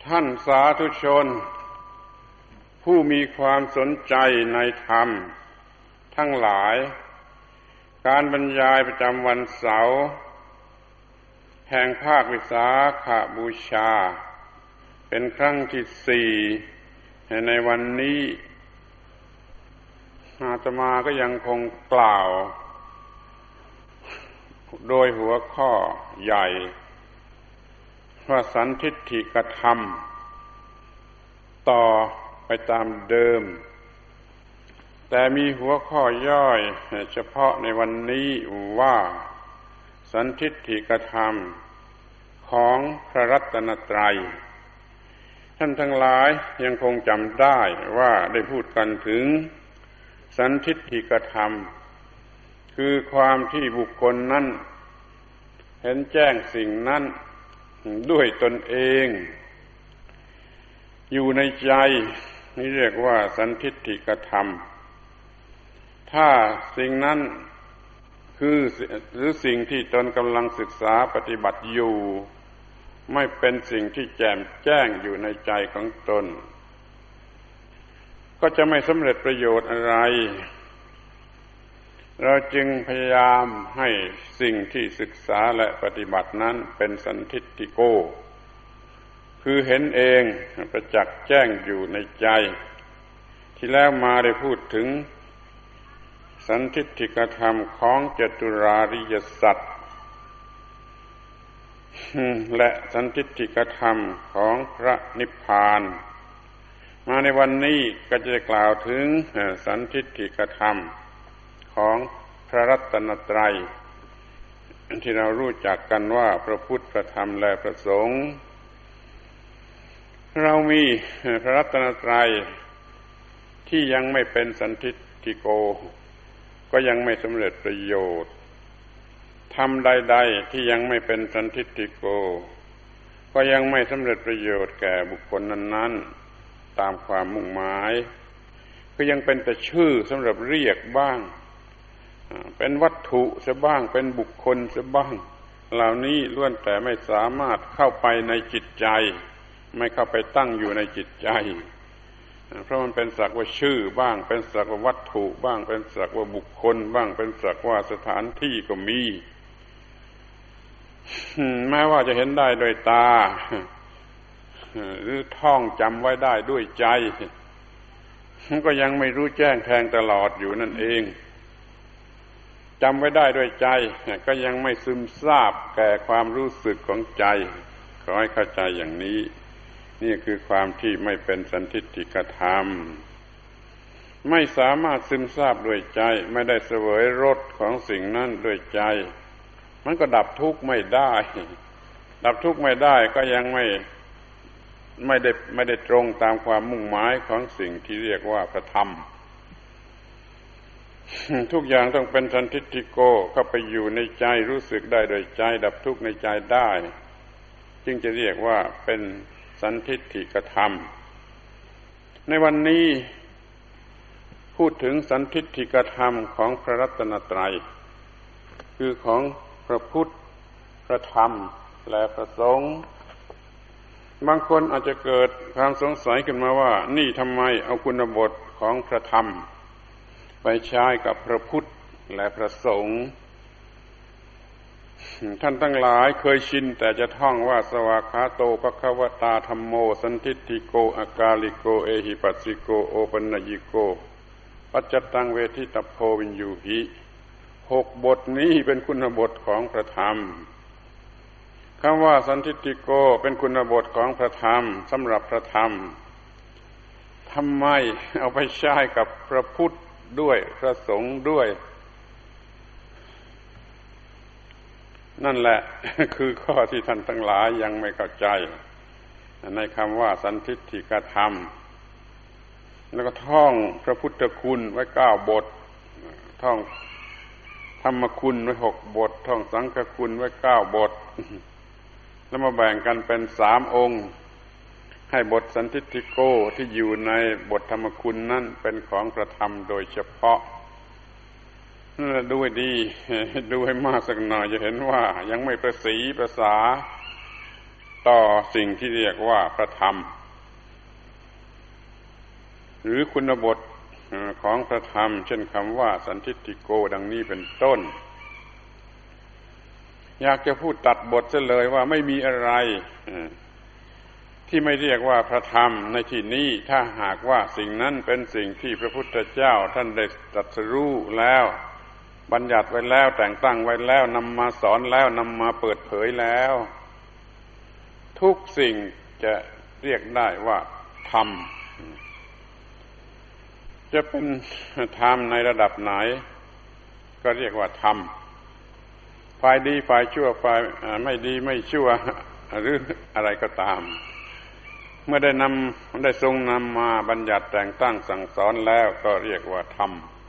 ท่านสาธุชนผู้มีความสนใจในธรรมทั้งหลายการบรรยายประจำวันเสาร์แห่งภาควิสาขบูชาเป็นครั้งที่4ในวันนี้อาตมาก็ยังคงกล่าวโดยหัวข้อใหญ่ว่าสันทิฏฐิกธรรมต่อไปตามเดิมแต่มีหัวข้อย่อยเฉพาะในวันนี้ว่าสันทิฏฐิกธรรมของพระรัตนตรัยท่านทั้งหลายยังคงจำได้ว่าได้พูดกันถึงสันทิฏฐิกธรรมคือความที่บุคคลนั้นเห็นแจ้งสิ่งนั้นด้วยตนเองอยู่ในใจนี่เรียกว่าสันทิฏฐิกธรรมถ้าสิ่งนั้นคือหรือสิ่งที่ตนกำลังศึกษาปฏิบัติอยู่ไม่เป็นสิ่งที่แจ่มแจ้งอยู่ในใจของตนก็จะไม่สำเร็จประโยชน์อะไรเราจึงพยายามให้สิ่งที่ศึกษาและปฏิบัตินั้นเป็นสันทิฏฐิโกคือเห็นเองประจักษ์แจ้งอยู่ในใจที่แล้วมาได้พูดถึงสันทิฏฐิกธรรมของจตุราริยสัจและสันทิฏฐิกธรรมของพระนิพพานมาในวันนี้ก็จะกล่าวถึงสันทิฏฐิกธรรมของพระรัตนตรัยที่เรารู้จักกันว่าพระพุทธพระธรรมและพระสงฆ์เรามีพระรัตนตรัยที่ยังไม่เป็นสันทิฏฐิโกก็ยังไม่สำเร็จประโยชน์ธรรมใดๆที่ยังไม่เป็นสันทิฏฐิโกก็ยังไม่สำเร็จประโยชน์แก่บุคคลนั้นๆตามความมุ่งหมายก็ยังเป็นแต่ชื่อสำหรับเรียกบ้างเป็นวัตถุซะบ้างเป็นบุคคลซะบ้างเหล่านี้ล้วนแต่ไม่สามารถเข้าไปในจิตใจไม่เข้าไปตั้งอยู่ในจิตใจเพราะมันเป็นสักว่าชื่อบ้างเป็นสักว่าวัตถุบ้างเป็นสักว่าบุคคลบ้างเป็นสักว่าสถานที่ก็มีแม้ว่าจะเห็นได้โดยตาหรือท่องจำไว้ได้ด้วยใจก็ยังไม่รู้แจ้งแทงตลอดอยู่นั่นเองจำไว้ได้ด้วยใจก็ยังไม่ซึมซาบแก่ความรู้สึกของใจขอให้เข้าใจอย่างนี้นี่คือความที่ไม่เป็นสันทิฏฐิกธรรมไม่สามารถซึมซาบด้วยใจไม่ได้เสวยรสของสิ่งนั้นด้วยใจมันก็ดับทุกข์ไม่ได้ดับทุกข์ไม่ได้ก็ยังไม่ได้ตรงตามความมุ่งหมายของสิ่งที่เรียกว่าพระธรรมทุกอย่างต้องเป็นสันทิฏฐิโกเข้าไปอยู่ในใจรู้สึกได้โดยใจดับทุกข์ในใจได้จึงจะเรียกว่าเป็นสันทิฏฐิกธรรมในวันนี้พูดถึงสันทิฏฐิกธรรมของพระรัตนตรัยคือของพระพุทธพระธรรมและพระสงฆ์บางคนอาจจะเกิดความสงสัยขึ้นมาว่านี่ทำไมเอาคุณบทของพระธรรมไปใช้กับพระพุทธและพระสงฆ์ท่านทั้งหลายเคยชินแต่จะท่องว่าสวากขาโตภควตาธัมโมสันทิฏฐิโกอากาลิโกเอหิปัสสิโกโอปัญญิโกปัจจตังเวทิตโพวินยูหิ6 บทนี้เป็นคุณบทของพระธรรมคำว่าสันทิฏฐิโกเป็นคุณบทของพระธรรมสำหรับพระธรรมทำไมเอาไปใช้กับพระพุทธด้วยพระสงฆ์ด้วยนั่นแหละคือข้อที่ท่านทั้งหลายยังไม่เข้าใจในคำว่าสันทิฏฐิกธรรมแล้วก็ท่องพระพุทธคุณไว้9 บทท่องธรรมคุณไว้6 บทท่องสังฆคุณไว้9 บทแล้วมาแบ่งกันเป็น3 องค์ให้บทสันทิฏฐิโกที่อยู่ในบทธรรมคุณนั้นเป็นของพระธรรมโดยเฉพาะดูให้ดีดูให้มากสักหน่อยจะเห็นว่ายังไม่ประสีภาษาต่อสิ่งที่เรียกว่าพระธรรมหรือคุณบทของพระธรรมเช่นคำว่าสันทิฏฐิโกดังนี้เป็นต้นอยากจะพูดตัดบทซะเลยว่าไม่มีอะไรที่ไม่เรียกว่าพระธรรมในที่นี้ถ้าหากว่าสิ่งนั้นเป็นสิ่งที่พระพุทธเจ้าท่านได้ตรัสรู้แล้วบัญญัติไว้แล้วแต่งตั้งไว้แล้วนำมาสอนแล้วนำมาเปิดเผยแล้วทุกสิ่งจะเรียกได้ว่าธรรมจะเป็นธรรมในระดับไหนก็เรียกว่าธรรมฝ่ายดีฝ่ายชั่วฝ่ายไม่ดีไม่ชั่วหรืออะไรก็ตามเมื่อได้ทรงนำมาบัญญัติแต่งตั้งสั่งสอนแล้วก็เรียกว่าธรรม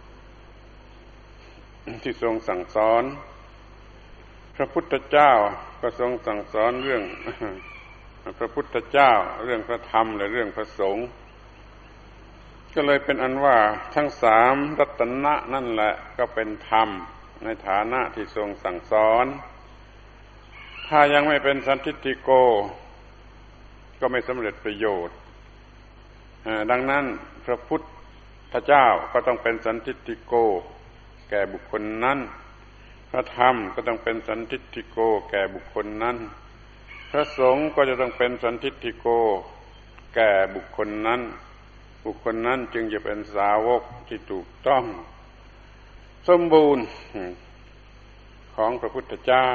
ที่ทรงสั่งสอนพระพุทธเจ้าก็ทรงสั่งสอนเรื่องพระพุทธเจ้าเรื่องพระธรรมและเรื่องพระสงฆ์ก็เลยเป็นอันว่าทั้งสามรัตนะนั่นแหละก็เป็นธรรมในฐานะที่ทรงสั่งสอนถ้ายังไม่เป็นสันทิฏฐิโกก็ไม่สำเร็จประโยชน์ดังนั้นพระพุทธเจ้าก็ต้องเป็นสันทิฏฐิโกแก่บุคคลนั้นพระธรรมก็ต้องเป็นสันทิฏฐิโกแก่บุคคลนั้นพระสงฆ์ก็จะต้องเป็นสันทิฏฐิโกแก่บุคคลนั้นบุคคลนั้นจึงจะเป็นสาวกที่ถูกต้องสมบูรณ์ของพระพุทธเจ้า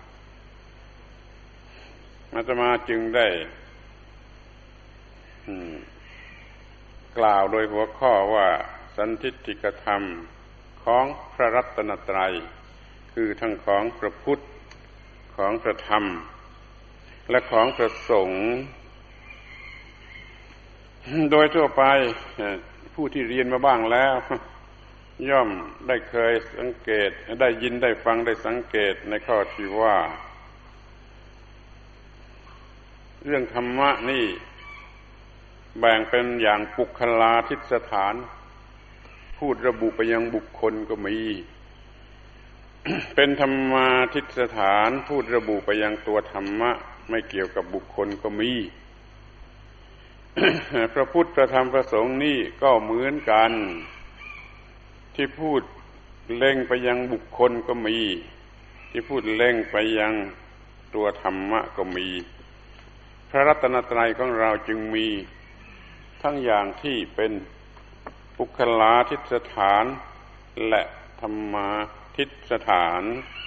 อาตมาจึงได้กล่าวโดยหัวข้อว่าสันทิฏฐิกธรรมของพระรัตนตรัยคือทั้งของพระพุทธของพระธรรมและของพระสงฆ์โดยทั่วไปผู้ที่เรียนมาบ้างแล้วย่อมได้เคยสังเกตได้ยินได้ฟังได้สังเกตในข้อที่ว่าเรื่องธรรมะนี่แบ่งเป็นอย่างปุคลาทิสถานพูดระบุไปยังบุคคลก็มี เป็นธรรมาทิสถานพูดระบุไปยังตัวธรรมะไม่เกี่ยวกับบุคคลก็มี พระพุทธพระธรรมพระสงฆ์นี่ก็เหมือนกันที่พูดเล็งไปยังบุคคลก็มีที่พูดเล็งไปยังตัวธรรมะก็มีพระรัตนตรัยของเราจึงมีทั้งอย่างที่เป็นปุคลาทิสถานและธรรมาทิสถาน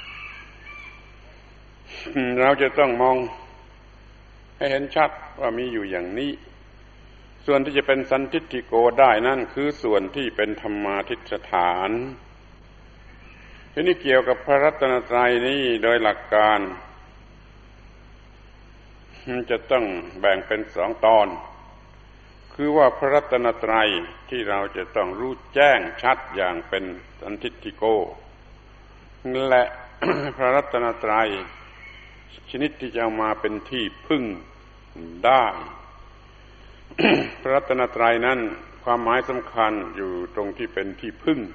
เราจะต้องมองให้เห็นชัดว่ามีอยู่อย่างนี้ส่วนที่จะเป็นสันทิฏฐิโกได้นั่นคือส่วนที่เป็นธรรมาทิสถานทีนี้เกี่ยวกับพระรัตนตรัยนี้โดยหลักการจะต้องแบ่งเป็นสองตอนคือว่าพระรัตนตรัยที่เราจะต้องรู้แจ้งชัดอย่างเป็นสันทิฏฐิโกและ พระรัตนตรัยชนิดที่จะเอามาเป็นที่พึ่งได้ พระรัตนตรัยนั้นความหมายสำคัญอยู่ตรงที่เป็นที่พึ่ง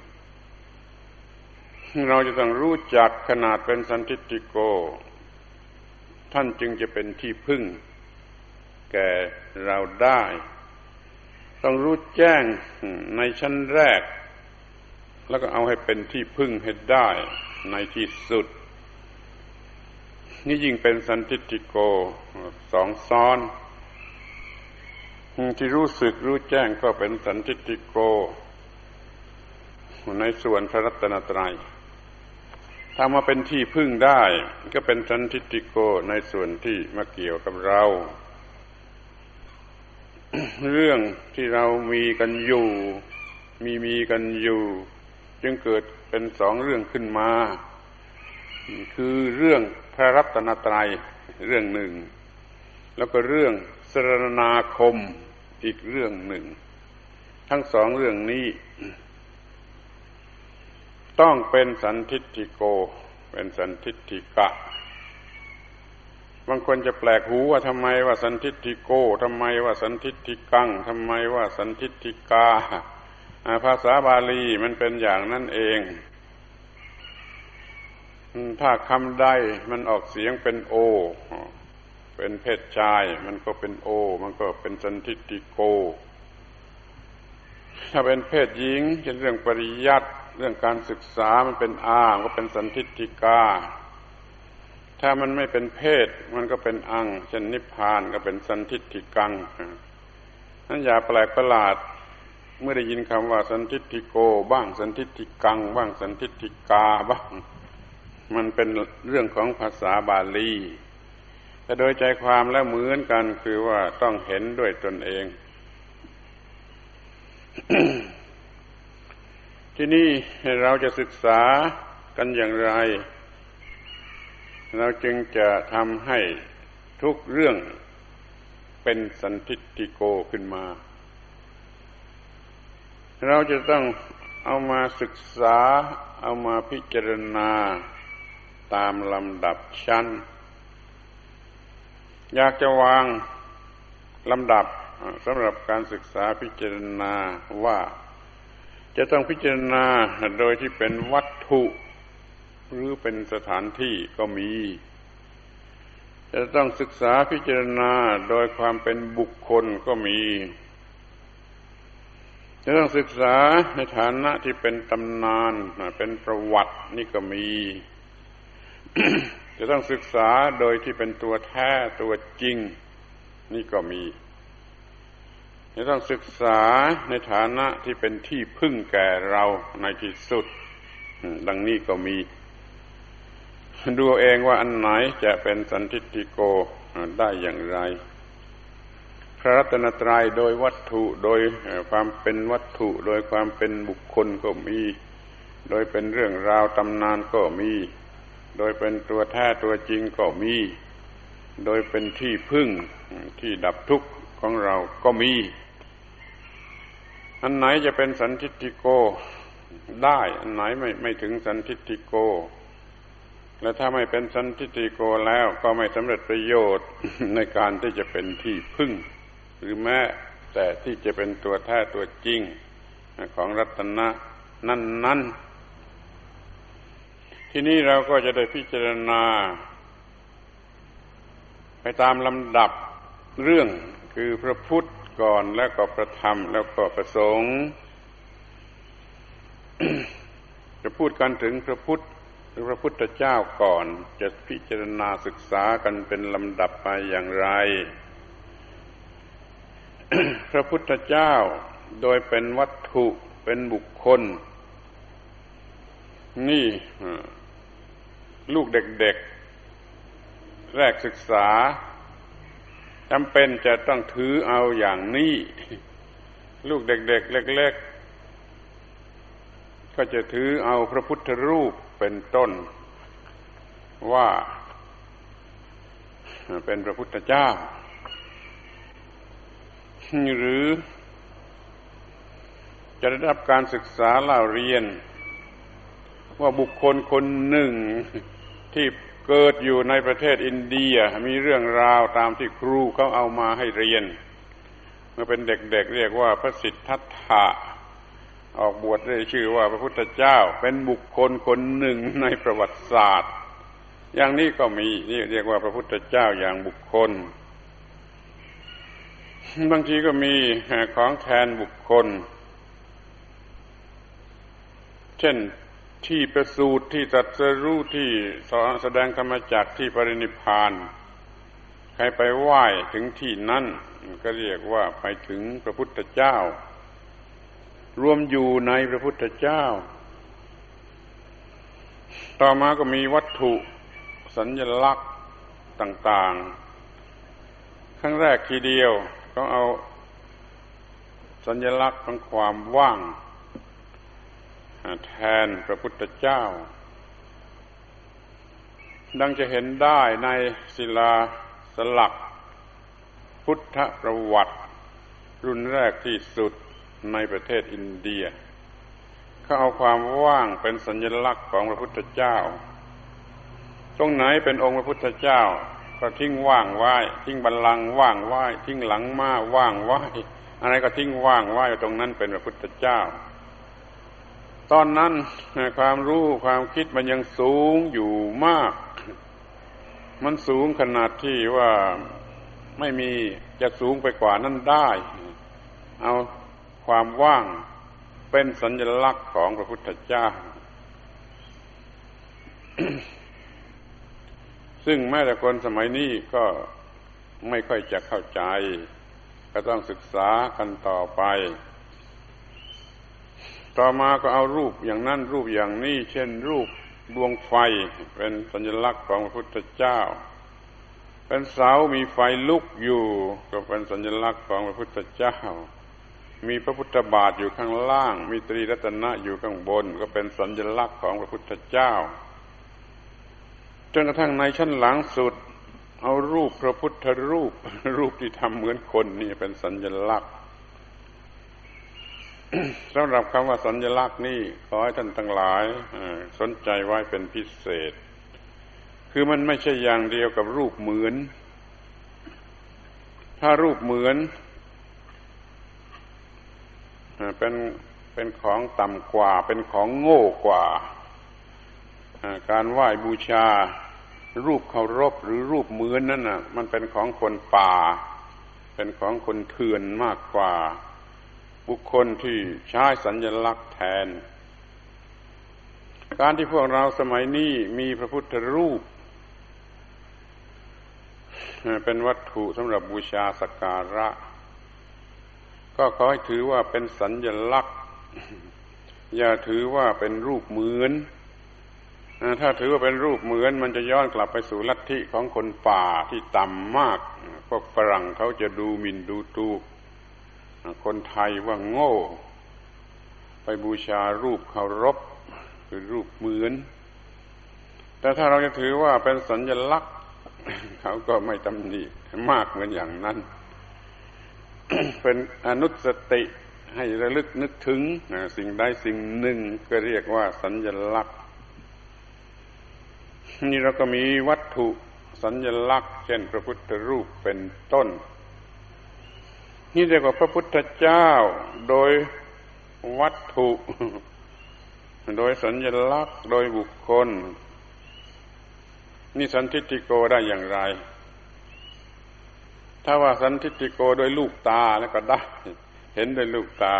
เราจะต้องรู้จักขนาดเป็นสันทิฏฐิโกท่านจึงจะเป็นที่พึ่งแก่เราได้ต้องรู้แจ้งในชั้นแรกแล้วก็เอาให้เป็นที่พึ่งให้ได้ในที่สุดนี่ยิ่งเป็นสันทิฏฐิโกสองซ้อนที่รู้สึกรู้แจ้งก็เป็นสันทิฏฐิโกในส่วนพระรัตนตรัยถ้ามาเป็นที่พึ่งได้ก็เป็นสันทิฏฐิโกในส่วนที่มาเกี่ยวกับเรา เรื่องที่เรามีกันอยู่มีกันอยู่จึงเกิดเป็นสองเรื่องขึ้นมาคือเรื่องพระรัตนตรัยเรื่องหนึ่งแล้วก็เรื่องสรณาคมอีกเรื่องหนึ่งทั้งสองเรื่องนี้ต้องเป็นสันทิฏฐิโกเป็นสันทิฏฐิกะบางคนจะแปลกหูว่าทำไมว่าสันทิฏฐิโกทำไมว่าสันทิฏฐิกังทำไมว่าสันทิฏฐิกาภาษาบาลีมันเป็นอย่างนั้นเองถ้าคำใดมันออกเสียงเป็นโอเป็นเพศชายมันก็เป็นโอมันก็เป็นสันทิฏฐิโกถ้าเป็นเพศหญิงเช่นเรื่องปริยัติเรื่องการศึกษามันเป็นอาก็เป็นสันทิฏฐิกาถ้ามันไม่เป็นเพศมันก็เป็นอังเช่นนิพพานก็เป็นสันทิฏฐิกังนั้นอย่าแปลกประหลาดเมื่อได้ยินคำว่าสันทิฏฐิโกบ้างสันทิฏฐิกังบ้างสันทิฏฐิกาบ้างมันเป็นเรื่องของภาษาบาลีแต่โดยใจความแล้วเหมือนกันคือว่าต้องเห็นด้วยตนเอง ที่นี่เราจะศึกษากันอย่างไรเราจึงจะทำให้ทุกเรื่องเป็นสันทิฏฐิโกขึ้นมาเราจะต้องเอามาศึกษาเอามาพิจารณาตามลำดับชั้นอยากจะวางลำดับสำหรับการศึกษาพิจารณาว่าจะต้องพิจารณาโดยที่เป็นวัตถุหรือเป็นสถานที่ก็มีจะต้องศึกษาพิจารณาโดยความเป็นบุคคลก็มีจะต้องศึกษาในฐานะที่เป็นตำนานเป็นประวัตินี่ก็มี จะต้องศึกษาโดยที่เป็นตัวแท้ตัวจริงนี่ก็มีจะต้องศึกษาในฐานะที่เป็นที่พึ่งแก่เราในที่สุดดังนี้ก็มีดูเองว่าอันไหนจะเป็นสันทิฏฐิโกได้อย่างไรพระรัตนตรัยโดยวัตถุโดยความเป็นวัตถุโดยความเป็นบุคคลก็มีโดยเป็นเรื่องราวตำนานก็มีโดยเป็นตัวแท้ตัวจริงก็มีโดยเป็นที่พึ่งที่ดับทุกข์ของเราก็มีอันไหนจะเป็นสันทิฏฐิโกได้อันไหนไม่ถึงสันทิฏฐิโกและถ้าไม่เป็นสันทิฏฐิโกแล้วก็ไม่สำเร็จประโยชน์ในการที่จะเป็นที่พึ่งหรือแม้แต่ที่จะเป็นตัวแท้ตัวจริงของรัตนะนั้นๆที่นี้เราก็จะได้พิจารณาไปตามลำดับเรื่องคือพระพุทธก่อนแล้วก็พระธรรมแล้วก็พระสงฆ์ จะพูดกันถึงพระพุทธหรือพระพุทธเจ้าก่อนจะพิจารณาศึกษากันเป็นลำดับไปอย่างไร พระพุทธเจ้าโดยเป็นวัตถุเป็นบุคคลนี่ลูกเด็กๆแรกศึกษาจำเป็นจะต้องถือเอาอย่างนี้ลูกเด็กๆเล็กๆก็จะถือเอาพระพุทธรูปเป็นต้นว่าเป็นพระพุทธเจ้าหรือจะได้รับการศึกษาเล่าเรียนว่าบุคคลคนหนึ่งที่เกิดอยู่ในประเทศอินเดียมีเรื่องราวตามที่ครูเขาเอามาให้เรียนเมื่อเป็นเด็กๆเรียกว่าพระสิทธัตถะออกบวชได้ชื่อว่าพระพุทธเจ้าเป็นบุคคลคนหนึ่งในประวัติศาสตร์อย่างนี้ก็มีนี่เรียกว่าพระพุทธเจ้าอย่างบุคคลบางทีก็มีของแทนบุคคลเช่นที่ประสูติที่ตรัสรู้ที่แสดงธรรมจักรที่ปรินิพพานใครไปไหว้ถึงที่นั่นก็เรียกว่าไปถึงพระพุทธเจ้ารวมอยู่ในพระพุทธเจ้าต่อมาก็มีวัตถุสัญลักษณ์ต่างๆครั้งแรกทีเดียวก็เอาสัญลักษณ์ของความว่างแทนพระพุทธเจ้าดังจะเห็นได้ในศิลาสลักพุทธประวัติรุ่นแรกที่สุดในประเทศอินเดียเขาเอาความว่างเป็นสัญลักษณ์ของพระพุทธเจ้าตรงไหนเป็นองค์พระพุทธเจ้าก็ทิ้งว่างไว้ทิ้งบัลลังก์ว่างไว้ทิ้งหลังม้าว่างไว้อะไรก็ทิ้งว่างไว้ตรงนั้นเป็นพระพุทธเจ้าตอนนั้นความรู้ความคิดมันยังสูงอยู่มากมันสูงขนาดที่ว่าไม่มีจะสูงไปกว่านั้นได้เอาความว่างเป็นสัญลักษณ์ของพระพุทธเจ้า ซึ่งแม้แต่คนสมัยนี้ก็ไม่ค่อยจะเข้าใจก็ต้องศึกษากันต่อไปต่อมาก็เอารูปอย่างนั้นรูปอย่างนี้เช่นรูปดวงไฟเป็นสัญลักษณ์ของพระพุทธเจ้าเป็นเสามีไฟลุกอยู่ก็เป็นสัญลักษณ์ของพระพุทธเจ้ามีพระพุทธบาทอยู่ข้างล่างมีตรีรัตนะอยู่ข้างบนก็เป็นสัญลักษณ์ของพระพุทธเจ้าจนกระทั่งในชั้นหลังสุดเอารูปพระพุทธรูปรูปที่ทำเหมือนคนนี่เป็นสัญลักษณ์ สำหรับคำว่าสัญลักษณ์นี่ขอให้ท่านทั้งหลายสนใจไว้เป็นพิเศษคือมันไม่ใช่อย่างเดียวกับรูปเหมือนถ้ารูปเหมือนเป็นของต่ำกว่าเป็นของโง่กว่าการไหว้บูชารูปเคารพหรือรูปเหมือนนั่นน่ะมันเป็นของคนป่าเป็นของคนเถื่อนมากกว่าบุคคลที่ใช้สัญลักษณ์แทนการที่พวกเราสมัยนี้มีพระพุทธรูปเป็นวัตถุสำหรับบูชาสักการะก็ขอให้ถือว่าเป็นสัญลักษณ์อย่าถือว่าเป็นรูปเหมือนถ้าถือว่าเป็นรูปเหมือนมันจะย้อนกลับไปสู่ลัทธิของคนป่าที่ต่ำมากพวกฝรั่งเขาจะดูหมิ่นดูถูกคนไทยว่าโง่ไปบูชารูปเคารพคือรูปเหมือนแต่ถ้าเราจะถือว่าเป็นสัญลักษณ์เขาก็ไม่ตำหนิมากเหมือนอย่างนั้น เป็นอนุสติให้ระลึกนึกถึงสิ่งใดสิ่งหนึ่งก็เรียกว่าสัญลักษณ์นี่เราก็มีวัตถุสัญลักษณ์เช่นพระพุทธรูปเป็นต้นนี่เรียกว่าพระพุทธเจ้าโดยวัตถุโดยสัญลักษณ์โดยบุคคลนี่สันทิฏฐิโกได้อย่างไรถ้าว่าสันทิฏฐิโกโดยลูกตาแล้วก็ได้เห็นโดยลูกตา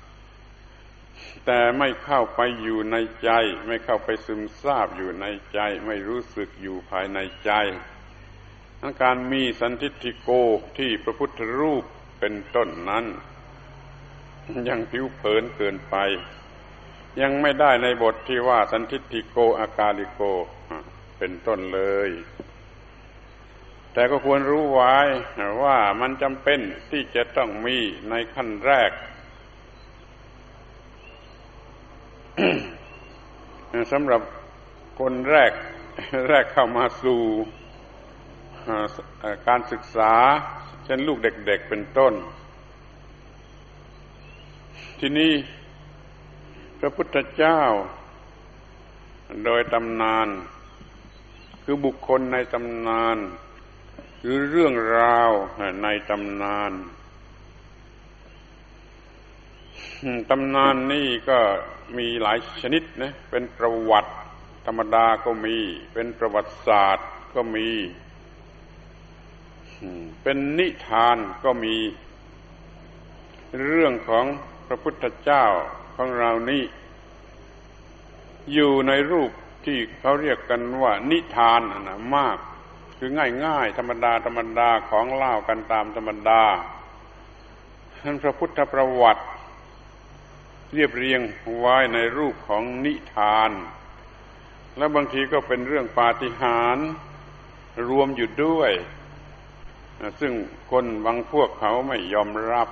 แต่ไม่เข้าไปอยู่ในใจไม่เข้าไปซึมซาบอยู่ในใจไม่รู้สึกอยู่ภายในใจการมีสันทิฏฐิโกที่พระพุทธรูปเป็นต้นนั้นยังผิวเผินเกินไปยังไม่ได้ในบทที่ว่าสันทิฏฐิโกอากาลิโกเป็นต้นเลยแต่ก็ควรรู้ไว้ว่ามันจำเป็นที่จะต้องมีในขั้นแรก สำหรับคนแรกเข้ามาสู่การศึกษาเช่นลูกเด็กๆเป็นต้นที่นี่พระพุทธเจ้าโดยตำนานคือบุคคลในตำนานหรือเรื่องราวในตำนานตำนานนี่ก็มีหลายชนิดนะเป็นประวัติธรรมดาก็มีเป็นประวัติศาสตร์ก็มีเป็นนิทานก็มีเรื่องของพระพุทธเจ้าของเรานี่อยู่ในรูปที่เขาเรียกกันว่านิทานนะมากคือง่ายๆธรรมดาของเล่ากันตามธรรมดาท่านพระพุทธประวัติเรียบเรียงไว้ในรูปของนิทานและบางทีก็เป็นเรื่องปาฏิหาริย์รวมอยู่ด้วยซึ่งคนบางพวกเขาไม่ยอมรับ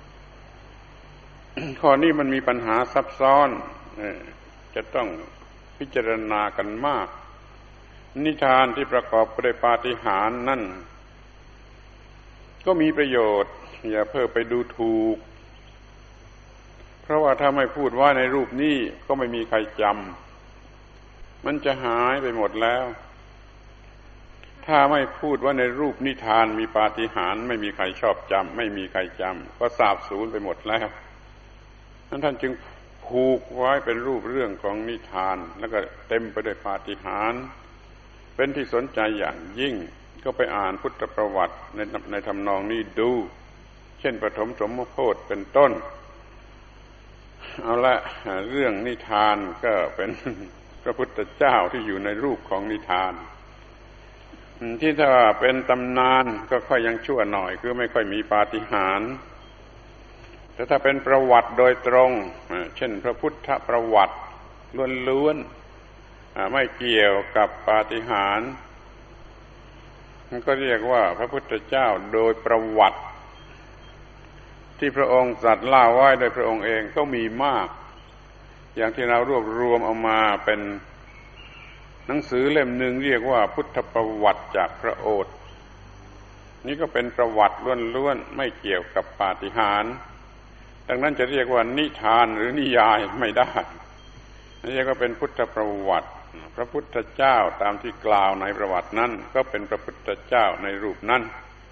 ข้อนี้มันมีปัญหาซับซ้อนจะต้องพิจารณากันมากนิทานที่ประกอบด้วยปาฏิหาริย์นั่นก็มีประโยชน์อย่าเพิ่งไปดูถูกเพราะว่าถ้าไม่พูดว่าในรูปนี้ก็ไม่มีใครจำมันจะหายไปหมดแล้วถ้าไม่พูดว่าในรูปนิทานมีปาฏิหาริย์ไม่มีใครชอบจำไม่มีใครจำก็สาบสูญไปหมดแล้วนั้นท่านจึงผูกไว้เป็นรูปเรื่องของนิทานแล้วก็เต็มไปด้วยปาฏิหาริย์เป็นที่สนใจอย่างยิ่งก็ไปอ่านพุทธประวัติในทำนองนี้ดูเช่นปฐมสมโภชเป็นต้นเอาละเรื่องนิทานก็เป็นพระพุทธเจ้าที่อยู่ในรูปของนิทานที่ถ้าเป็นตำนานก็ค่อยยังชั่วหน่อยคือไม่ค่อยมีปาฏิหาริย์แต่ถ้าเป็นประวัติโดยตรงเช่นพระพุทธประวัติล้วนๆไม่เกี่ยวกับปาฏิหาริย์มันก็เรียกว่าพระพุทธเจ้าโดยประวัติที่พระองค์ตรัสเล่าไว้โดยพระองค์เองก็มีมากอย่างที่เรารวบรวมเอามาเป็นหนังสือเล่มหนึ่งเรียกว่าพุทธประวัติจากพระโอษฐ์นี่ก็เป็นประวัติล้วนๆไม่เกี่ยวกับปาฏิหาริย์ดังนั้นจะเรียกว่านิทานหรือนิยายไม่ได้เรียกว่าเป็นพุทธประวัติพระพุทธเจ้าตามที่กล่าวในประวัตินั้นก็เป็นพระพุทธเจ้าในรูปนั้น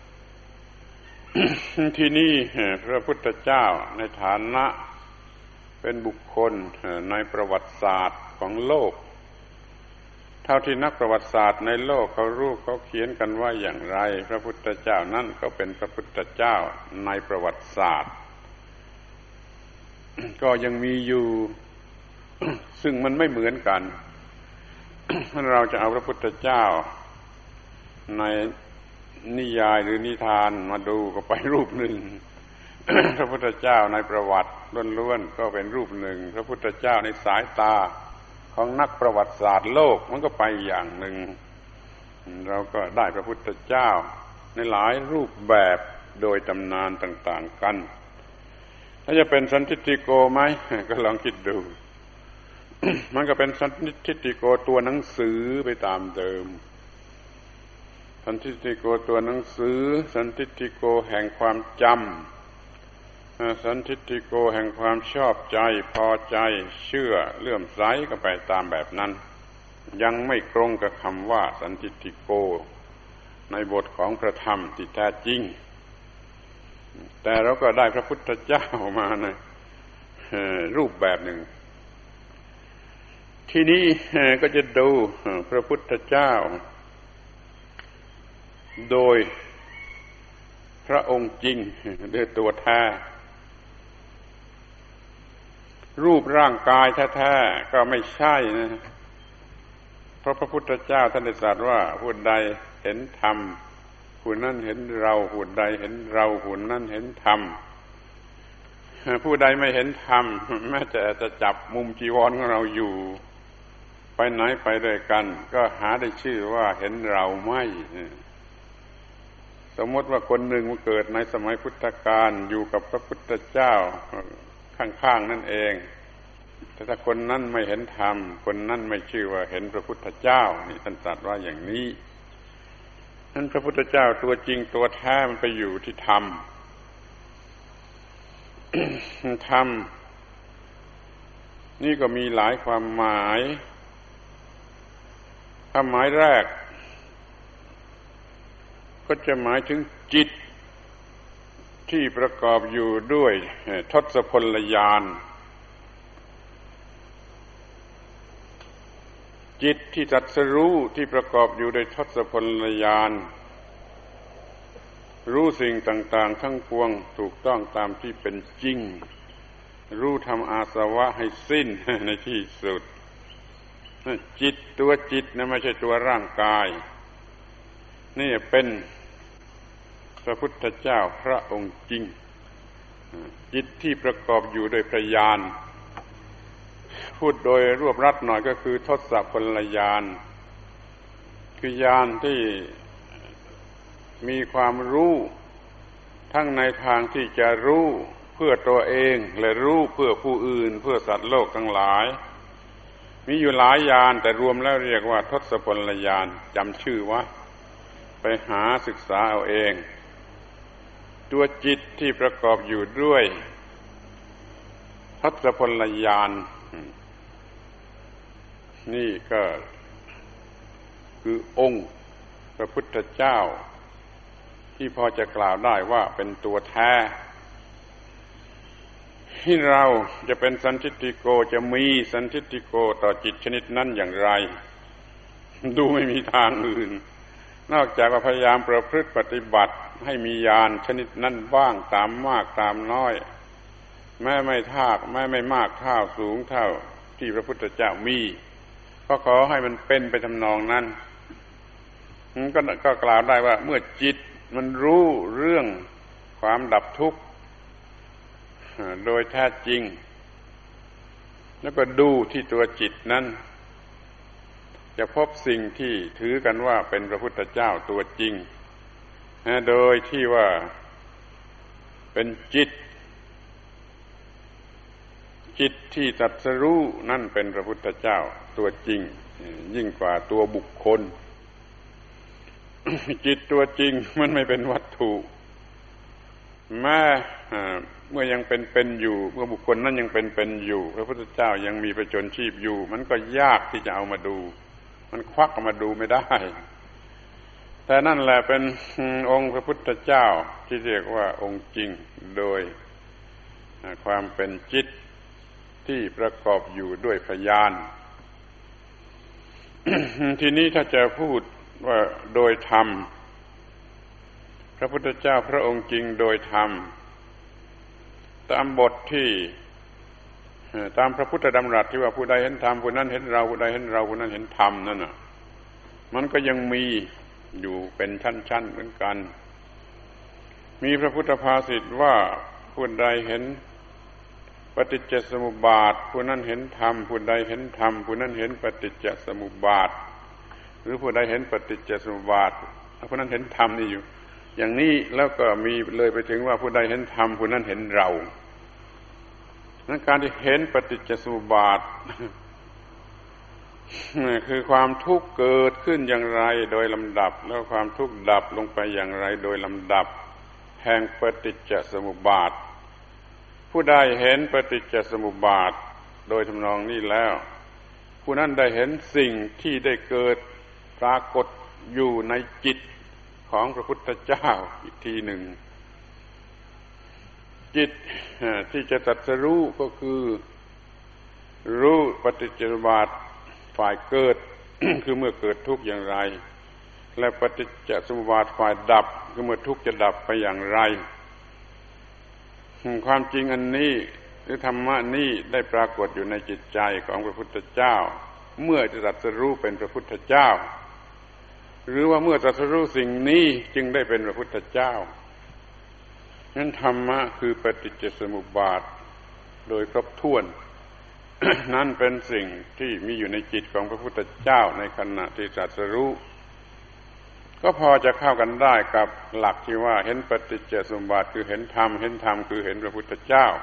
ที่นี่พระพุทธเจ้าในฐานะเป็นบุคคลในประวัติศาสตร์ของโลกเท่าที่นักประวัติศาสตร์ในโลกเขารู้เขาเขียนกันว่าอย่างไรพระพุทธเจ้านั่นก็เป็นพระพุทธเจ้าในประวัติศาสตร์ ก็ยังมีอยู่ ซึ่งมันไม่เหมือนกัน เราจะเอาพระพุทธเจ้าในนิยายหรือนิทานมาดูก็ไปรูปหนึ่ง พระพุทธเจ้าในประวัติล้วนๆก็เป็นรูปหนึ่งพระพุทธเจ้าในสายตาของนักประวัติศาสตร์โลกมันก็ไปอย่างหนึ่งเราก็ได้พระพุทธเจ้าในหลายรูปแบบโดยตำนานต่างๆกันถ้าจะเป็นสันทิฏฐิโกไหมก็ลองคิดดู มันก็เป็นสันทิฏฐิโกตัวหนังสือไปตามเดิมสันทิฏฐิโกตัวหนังสือสันทิฏฐิโกแห่งความจำสันทิฏฐิโกแห่งความชอบใจพอใจเชื่อเลื่อมใสก็ไปตามแบบนั้นยังไม่ตรงกับคำว่าสันทิฏฐิโกในบทของพระธรรมที่แท้จริงแต่เราก็ได้พระพุทธเจ้ามาในรูปแบบหนึ่งที่นี้ก็จะดูพระพุทธเจ้าโดยพระองค์จริงด้วยตัวแท้รูปร่างกายแท้ๆก็ไม่ใช่นะเพราะพระพุทธเจ้าท่านได้ตรัสว่าผู้ใดเห็นธรรมผู้นั้นเห็นเราผู้ใดเห็นเราผู้นั้นเห็นธรรมผู้ใดไม่เห็นธรรมแม้จะจับมุมจีวรของเราอยู่ไปไหนไปด้วยกันก็หาได้ชื่อว่าเห็นเราไม่สมมติว่าคนหนึ่งมาเกิดในสมัยพุทธกาลอยู่กับพระพุทธเจ้าข้างๆนั่นเองแต่ถ้าคนนั้นไม่เห็นธรรมคนนั้นไม่ชื่อว่าเห็นพระพุทธเจ้านี่ท่านตรัสว่าอย่างนี้นั้นพระพุทธเจ้าตัวจริงตัวแท้มันไปอยู่ที่ธรรม ธรรมนี่ก็มีหลายความหมายความหมายแรกก็จะหมายถึงจิตที่ประกอบอยู่ด้วยทศพลญาณจิตที่ตรัสรู้ที่ประกอบอยู่ด้วยทศพลญาณรู้สิ่งต่างๆทั้งปวงถูกต้องตามที่เป็นจริงรู้ทำอาสวะให้สิ้นในที่สุดจิตตัวจิตนะไม่ใช่ตัวร่างกายนี่เป็นพระพุทธเจ้าพระองค์จริงจิตที่ประกอบอยู่โดยพระญาณพูดโดยรวบรัดหน่อยก็คือทศพลญาณคือญาณที่มีความรู้ทั้งในทางที่จะรู้เพื่อตัวเองและรู้เพื่อผู้อื่นเพื่อสัตว์โลกทั้งหลายมีอยู่หลายญาณแต่รวมแล้วเรียกว่าทศพลญาณจำชื่อไว้ไปหาศึกษาเอาเองตัวจิตที่ประกอบอยู่ด้วยทศพลญาณนี่ก็คือองค์พระพุทธเจ้าที่พอจะกล่าวได้ว่าเป็นตัวแท้ที่เราจะเป็นสันทิฏฐิโกจะมีสันทิฏฐิโกต่อจิตชนิดนั้นอย่างไรดูไม่มีทางอื่นนอกจากว่าพยายามประพฤติปฏิบัติให้มีญาณชนิดนั้นบ้างตามมากตามน้อยแม้ไม่มากเท่าสูงเท่าที่พระพุทธเจ้ามีก็ขอให้มันเป็นไปทำนองนั้นก็กล่าวได้ว่าเมื่อจิตมันรู้เรื่องความดับทุกข์โดยแท้จริงแล้วก็ดูที่ตัวจิตนั้นจะพบสิ่งที่ถือกันว่าเป็นพระพุทธเจ้าตัวจริงโดยที่ว่าเป็นจิตที่ตรัสรู้นั่นเป็นพระพุทธเจ้าตัวจริงยิ่งกว่าตัวบุคคล จิตตัวจริงมันไม่เป็นวัตถุแม้เมื่อยังเป็นอยู่เมื่อบุคคลนั้นยังเป็นอยู่พระพุทธเจ้ายังมีประชนชีพอยู่มันก็ยากที่จะเอามาดูมันควักมาดูไม่ได้แต่นั่นแหละเป็นองค์พระพุทธเจ้าที่เรียกว่าองค์จริงโดยความเป็นจิตที่ประกอบอยู่ด้วยพยาน ทีนี้ถ้าจะพูดว่าโดยธรรมพระพุทธเจ้าพระองค์จริงโดยธรรมตามบทที่ตามพระพุทธดำรัสที่ว่าผู้ใดเห็นธรรมผู้นั้นเห็นเราผู้ใดเห็นเราผู้นั้นเห็นธรรมนั่นน่ะมันก็ยังมีอยู่เป็นชั้นๆเหมือนกันมีพระพุทธภาษิตว่าผู้ใดเห็นปฏิจจสมุปบาทผู้นั้นเห็นธรรมผู้ใดเห็นธรรมผู้นั้นเห็นปฏิจจสมุปบาทหรือผู้ใดเห็นปฏิจจสมุปบาทผู้นั้นเห็นธรรมนี่อยู่อย่างนี้แล้วก็มีเลยไปถึงว่าผู้ใดเห็นธรรมผู้นั้นเห็นเรานั้นการที่เห็นปฏิจจสมุปบาทคือความทุกข์เกิดขึ้นอย่างไรโดยลำดับแล้วความทุกข์ดับลงไปอย่างไรโดยลำดับแห่งปฏิจจสมุปบาทผู้ใดเห็นปฏิจจสมุปบาทโดยทำนองนี้แล้วผู้นั้นได้เห็นสิ่งที่ได้เกิดปรากฏอยู่ในจิตของพระพุทธเจ้าอีกทีหนึ่งจิตที่จะตรัสรู้ก็คือรู้ปฏิจจสมุปบาทฝ่ายเกิด คือเมื่อเกิดทุกข์อย่างไรและปฏิจจสมุปบาทฝ่ายดับคือเมื่อทุกข์จะดับไปอย่างไรความจริงอันนี้หรือธรรมะนี้ได้ปรากฏอยู่ในจิตใจของพระพุทธเจ้าเมื่อจะตรัสรู้เป็นพระพุทธเจ้าหรือว่าเมื่อตรัสรู้สิ่งนี้จึงได้เป็นพระพุทธเจ้านั้นธรรมะคือปฏิจจสมุปบาทโดยครบถ้วน นั่นเป็นสิ่งที่มีอยู่ในจิตของพระพุทธเจ้าในขณะที่ตรัสรู้ก็พอจะเข้ากันได้กับหลักที่ว่าเห็นปฏิจจสมุปบาทคือเห็นธรรมเห็นธรรมคือเห็นพระพุทธเจ้า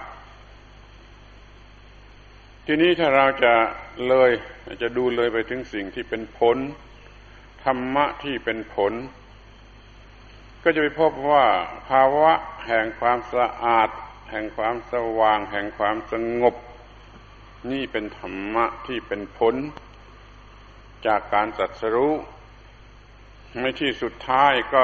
ทีนี้ถ้าเราจะดูเลยไปถึงสิ่งที่เป็นผลธรรมะที่เป็นผลก็จะไปพบว่าภาวะแห่งความสะอาดแห่งความสว่างแห่งความสงบนี่เป็นธรรมะที่เป็นผลจากการตรัสรู้ในที่สุดท้ายก็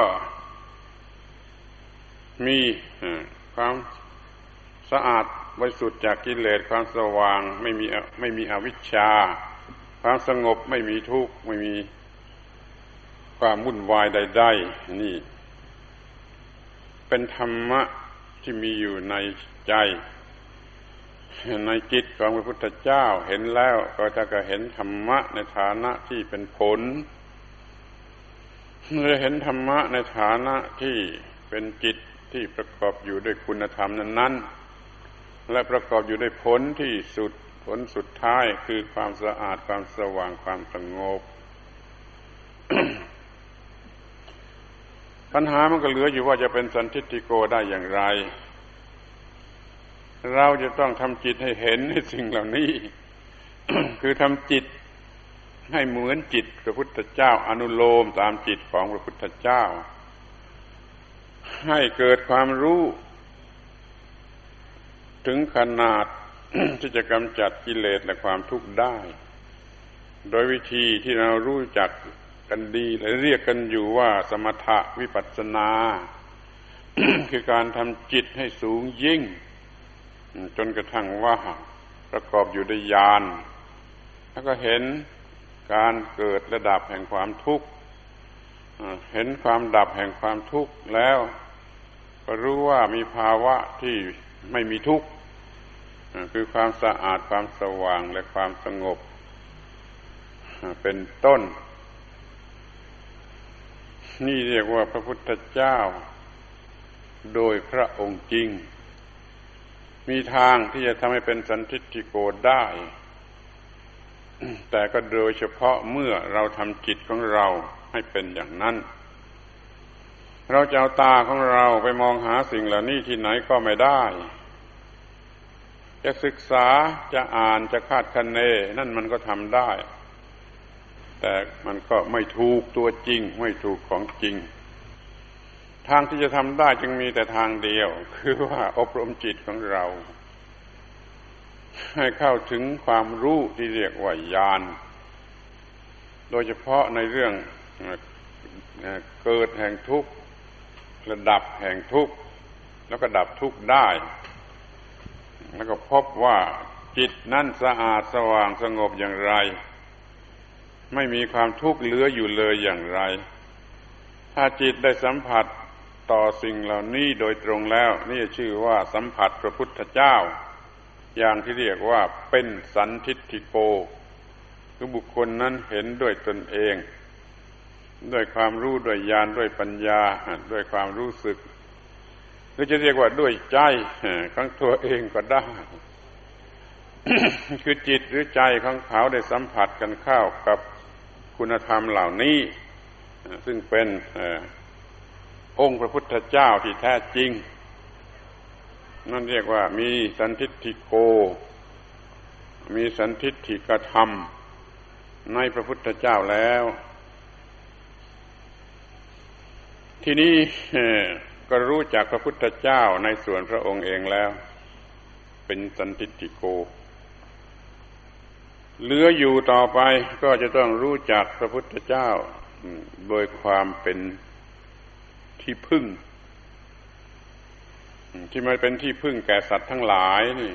มีความสะอาดบริสุทธิ์จากกิเลสความสว่างไม่มีอวิชชาความสงบไม่มีทุกข์ไม่มีความวุ่นวายใดๆนี่เป็นธรรมะที่มีอยู่ในใจในจิตของพระพุทธเจ้าเห็นแล้วก็จะเห็นธรรมะในฐานะที่เป็นผลเห็นธรรมะในฐานะที่เป็นจิตที่ประกอบอยู่ด้วยคุณธรรมนั้นๆและประกอบอยู่ด้วยผลที่สุดผลสุดท้ายคือความสะอาดความสว่างความสงบ ปัญหามันก็เหลืออยู่ว่าจะเป็นสันทิฏฐิโกได้อย่างไรเราจะต้องทำจิตให้เห็นในสิ่งเหล่านี้ คือทำจิตให้เหมือนจิตพระพุทธเจ้าอนุโลมตามจิตของพระพุทธเจ้าให้เกิดความรู้ถึงขนาด ที่จะกำจัดกิเลสและความทุกข์ได้โดยวิธีที่เรารู้จักกันดีและเรียกกันอยู่ว่าสมถะวิปัสสนา คือการทำจิตให้สูงยิ่งจนกระทั่งว่าประกอบอยู่ด้วยญาณแล้วก็เห็นการเกิดและดับแห่งความทุกข์เห็นความดับแห่งความทุกข์แล้วก็รู้ว่ามีภาวะที่ไม่มีทุกข์คือความสะอาดความสว่างและความสงบเป็นต้นนี่เรียกว่าพระพุทธเจ้าโดยพระองค์จริงมีทางที่จะทำให้เป็นสันทิฏฐิโกได้แต่ก็โดยเฉพาะเมื่อเราทำจิตของเราให้เป็นอย่างนั้นเราจะเอาตาของเราไปมองหาสิ่งเหล่านี้ที่ไหนก็ไม่ได้จะศึกษาจะอ่านจะคาดคะเนนั่นมันก็ทำได้แต่มันก็ไม่ถูกตัวจริงไม่ถูกของจริงทางที่จะทำได้จึงมีแต่ทางเดียวคือว่าอบรมจิตของเราให้เข้าถึงความรู้ที่เรียกว่าญาณโดยเฉพาะในเรื่องเกิดแห่งทุกข์ระดับแห่งทุกข์แล้วก็ดับทุกข์ได้แล้วก็พบว่าจิตนั้นสะอาดสว่างสงบอย่างไรไม่มีความทุกข์เหลืออยู่เลยอย่างไรถ้าจิตได้สัมผัสต่อสิ่งเหล่านี้โดยตรงแล้วนี่ชื่อว่าสัมผัสพระพุทธเจ้าอย่างที่เรียกว่าเป็นสันทิฏฐิโกคือบุคคลนั้นเห็นด้วยตนเองด้วยความรู้ด้วยญาณด้วยปัญญาด้วยความรู้สึกหรือจะเรียกว่าด้วยใจของตัวเองก็ได้ คือจิตหรือใจของเขาได้สัมผัสกันเข้ากับคุณธรรมเหล่านี้ซึ่งเป็นองค์พระพุทธเจ้าที่แท้จริงนั่นเรียกว่ามีสันทิฏฐิโกมีสันทิฏฐิกธรรมในพระพุทธเจ้าแล้วทีนี้ก็รู้จักพระพุทธเจ้าในส่วนพระองค์เองแล้วเป็นสันทิฏฐิโกเหลืออยู่ต่อไปก็จะต้องรู้จักพระพุทธเจ้าโดยความเป็นที่พึ่งที่มันเป็นที่พึ่งแก่สัตว์ทั้งหลายนี่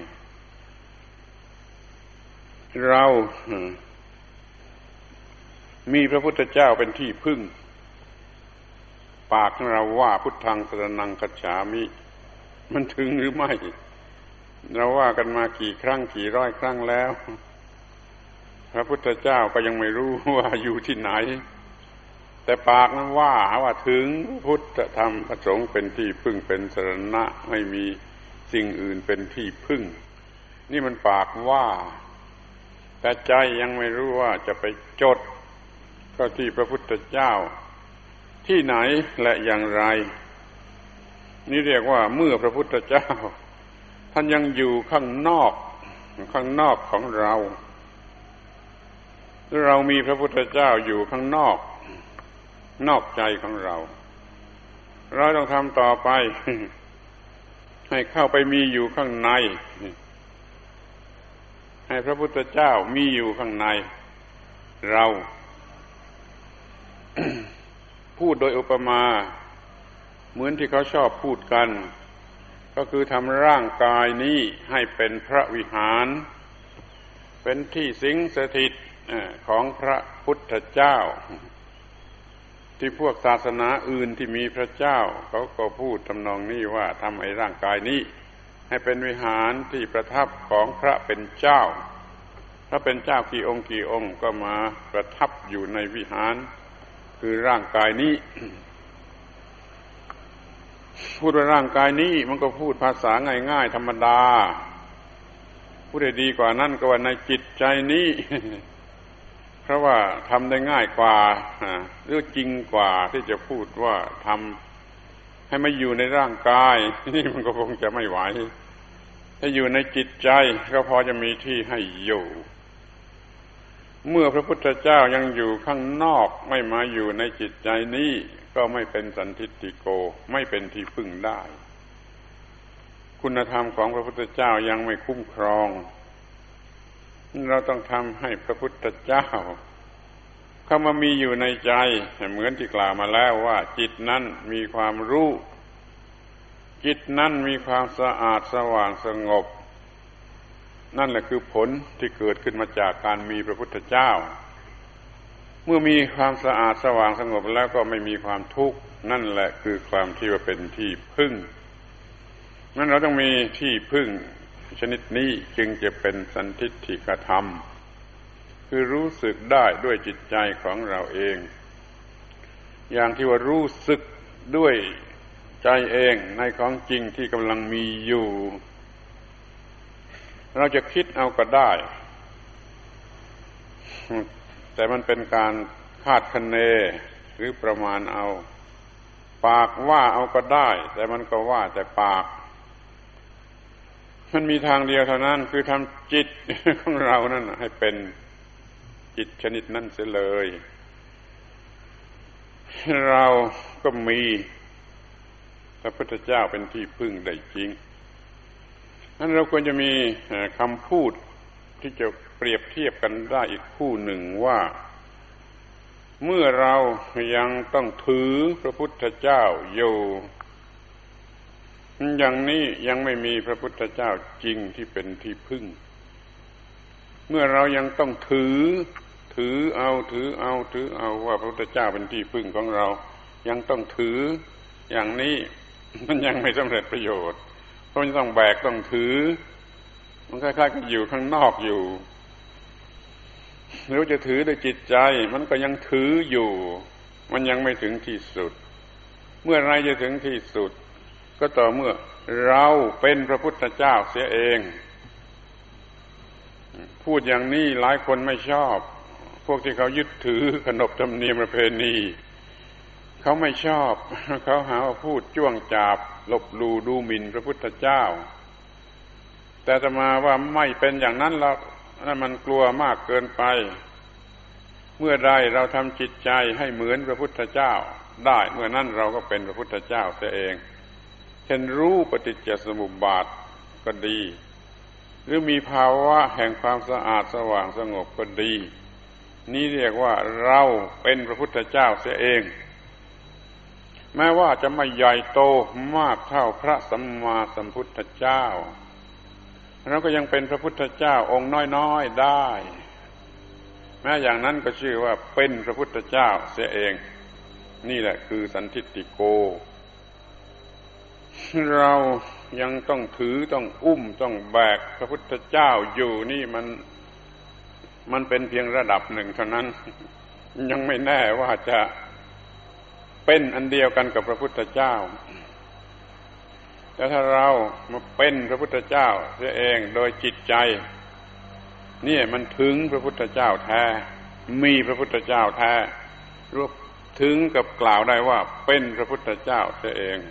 เรามีพระพุทธเจ้าเป็นที่พึ่งปากของเราว่าพุทธังสรณังคัจฉามิมันถึงหรือไม่เราว่ากันมากี่ครั้งกี่ร้อยครั้งแล้วพระพุทธเจ้าก็ยังไม่รู้ว่าอยู่ที่ไหนแต่ปากนั้นว่าถึงพุทธธรรมพระสงฆ์เป็นที่พึ่งเป็นสรณะไม่มีสิ่งอื่นเป็นที่พึ่งนี่มันปากว่าแต่ใจยังไม่รู้ว่าจะไปจดก็ที่พระพุทธเจ้าที่ไหนและอย่างไรนี่เรียกว่าเมื่อพระพุทธเจ้าท่านยังอยู่ข้างนอกของเราเรามีพระพุทธเจ้าอยู่ข้างนอกใจของเราต้องทำต่อไปให้เข้าไปมีอยู่ข้างในให้พระพุทธเจ้ามีอยู่ข้างในเรา พูดโดยอุปมาเหมือนที่เขาชอบพูดกันก็คือทำร่างกายนี้ให้เป็นพระวิหารเป็นที่สิงสถิตของพระพุทธเจ้าที่พวกศาสนาอื่นที่มีพระเจ้าเขาก็พูดทำนองนี้ว่าทำไอ้ร่างกายนี้ให้เป็นวิหารที่ประทับของพระเป็นเจ้าถ้าเป็นเจ้ากี่องค์ก็มาประทับอยู่ในวิหารคือร่างกายนี้ พูดว่าร่างกายนี้มันก็พูดภาษาง่ายๆธรรมดาพูดได้ดีกว่านั้นก็ว่าในจิตใจนี้ เพราะว่าทำได้ง่ายกว่าหรือจริงกว่าที่จะพูดว่าทำให้มาอยู่ในร่างกายนี่มันก็คงจะไม่ไหวถ้าอยู่ในจิตใจก็พอจะมีที่ให้อยู่เมื่อพระพุทธเจ้ายังอยู่ข้างนอกไม่มาอยู่ในจิตใจนี้ก็ไม่เป็นสันทิฏฐิโกไม่เป็นที่พึ่งได้คุณธรรมของพระพุทธเจ้ายังไม่คุ้มครองเราต้องทำให้พระพุทธเจ้าเข้ามามีอยู่ในใจเหมือนที่กล่าวมาแล้วว่าจิตนั้นมีความรู้จิตนั้นมีความสะอาดสว่างสงบนั่นแหละคือผลที่เกิดขึ้นมาจากการมีพระพุทธเจ้าเมื่อมีความสะอาดสว่างสงบแล้วก็ไม่มีความทุกข์นั่นแหละคือความที่ว่าเป็นที่พึ่งนั้นเราต้องมีที่พึ่งชนิดนี้จึงจะเป็นสันทิฏฐิกธรรมคือรู้สึกได้ด้วยจิตใจของเราเองอย่างที่ว่ารู้สึกด้วยใจเองในของจริงที่กำลังมีอยู่เราจะคิดเอาก็ได้แต่มันเป็นการคาดคะเนหรือประมาณเอาปากว่าเอาก็ได้แต่มันก็ว่าแต่ปากมันมีทางเดียวเท่านั้นคือทำจิตของเรานั่นให้เป็นจิตชนิดนั้นเสียเลยเราก็มีพระพุทธเจ้าเป็นที่พึ่งได้จริงนั้นเราควรจะมีคำพูดที่จะเปรียบเทียบกันได้อีกคู่หนึ่งว่าเมื่อเรายังต้องถือพระพุทธเจ้าอยู่อย่างนี้ยังไม่มีพระพุทธเจ้าจริงที่เป็นที่พึ่งเมื่อเรายังต้องถือเอาว่าพระพุทธเจ้าเป็นที่พึ่งของเรายังต้องถืออย่างนี้มันยังไม่สำเร็จประโยชน์เพราะมันต้องแบกต้องถือมันคล้ายๆกับอยู่ข้างนอกอยู่หรือจะถือด้วยจิตใจมันก็ยังถืออยู่มันยังไม่ถึงที่สุดเมื่อไรจะถึงที่สุดก็ต่อเมื่อเราเป็นพระพุทธเจ้าเสียเองพูดอย่างนี้หลายคนไม่ชอบพวกที่เขายึดถือขนบธรรมเนียมประเพณีเขาไม่ชอบเขาหาว่าพูดจ้วงจาบลบหลู่ดูหมิ่นพระพุทธเจ้าแต่อาตมาว่าไม่เป็นอย่างนั้นหรอกนั่นมันกลัวมากเกินไปเมื่อใดเราทำจิตใจให้เหมือนพระพุทธเจ้าได้เมื่อนั้นเราก็เป็นพระพุทธเจ้าเสียเองเช่นรู้ปฏิจจสมุปบาทก็ดีหรือมีภาวะแห่งความสะอาดสว่างสงบก็ดีนี่เรียกว่าเราเป็นพระพุทธเจ้าเสียเองแม้ว่าจะไม่ใหญ่โตมากเท่าพระสัมมาสัมพุทธเจ้าเราก็ยังเป็นพระพุทธเจ้าองค์น้อยๆได้แม้อย่างนั้นก็ชื่อว่าเป็นพระพุทธเจ้าเสียเองนี่แหละคือสันทิฏฐิโกเรายังต้องถือต้องอุ้มต้องแบกพระพุทธเจ้าอยู่นี่มันเป็นเพียงระดับหนึ่งเท่านั้นยังไม่แน่ว่าจะเป็นอันเดียวกันกับพระพุทธเจ้าแต่ถ้าเรามาเป็นพระพุทธเจ้าเสียเองโดยจิตใจนี่มันถึงพระพุทธเจ้าแท้มีพระพุทธเจ้าแท้รวมถึงกับกล่าวได้ว่าเป็นพระพุทธเจ้าเสียเอง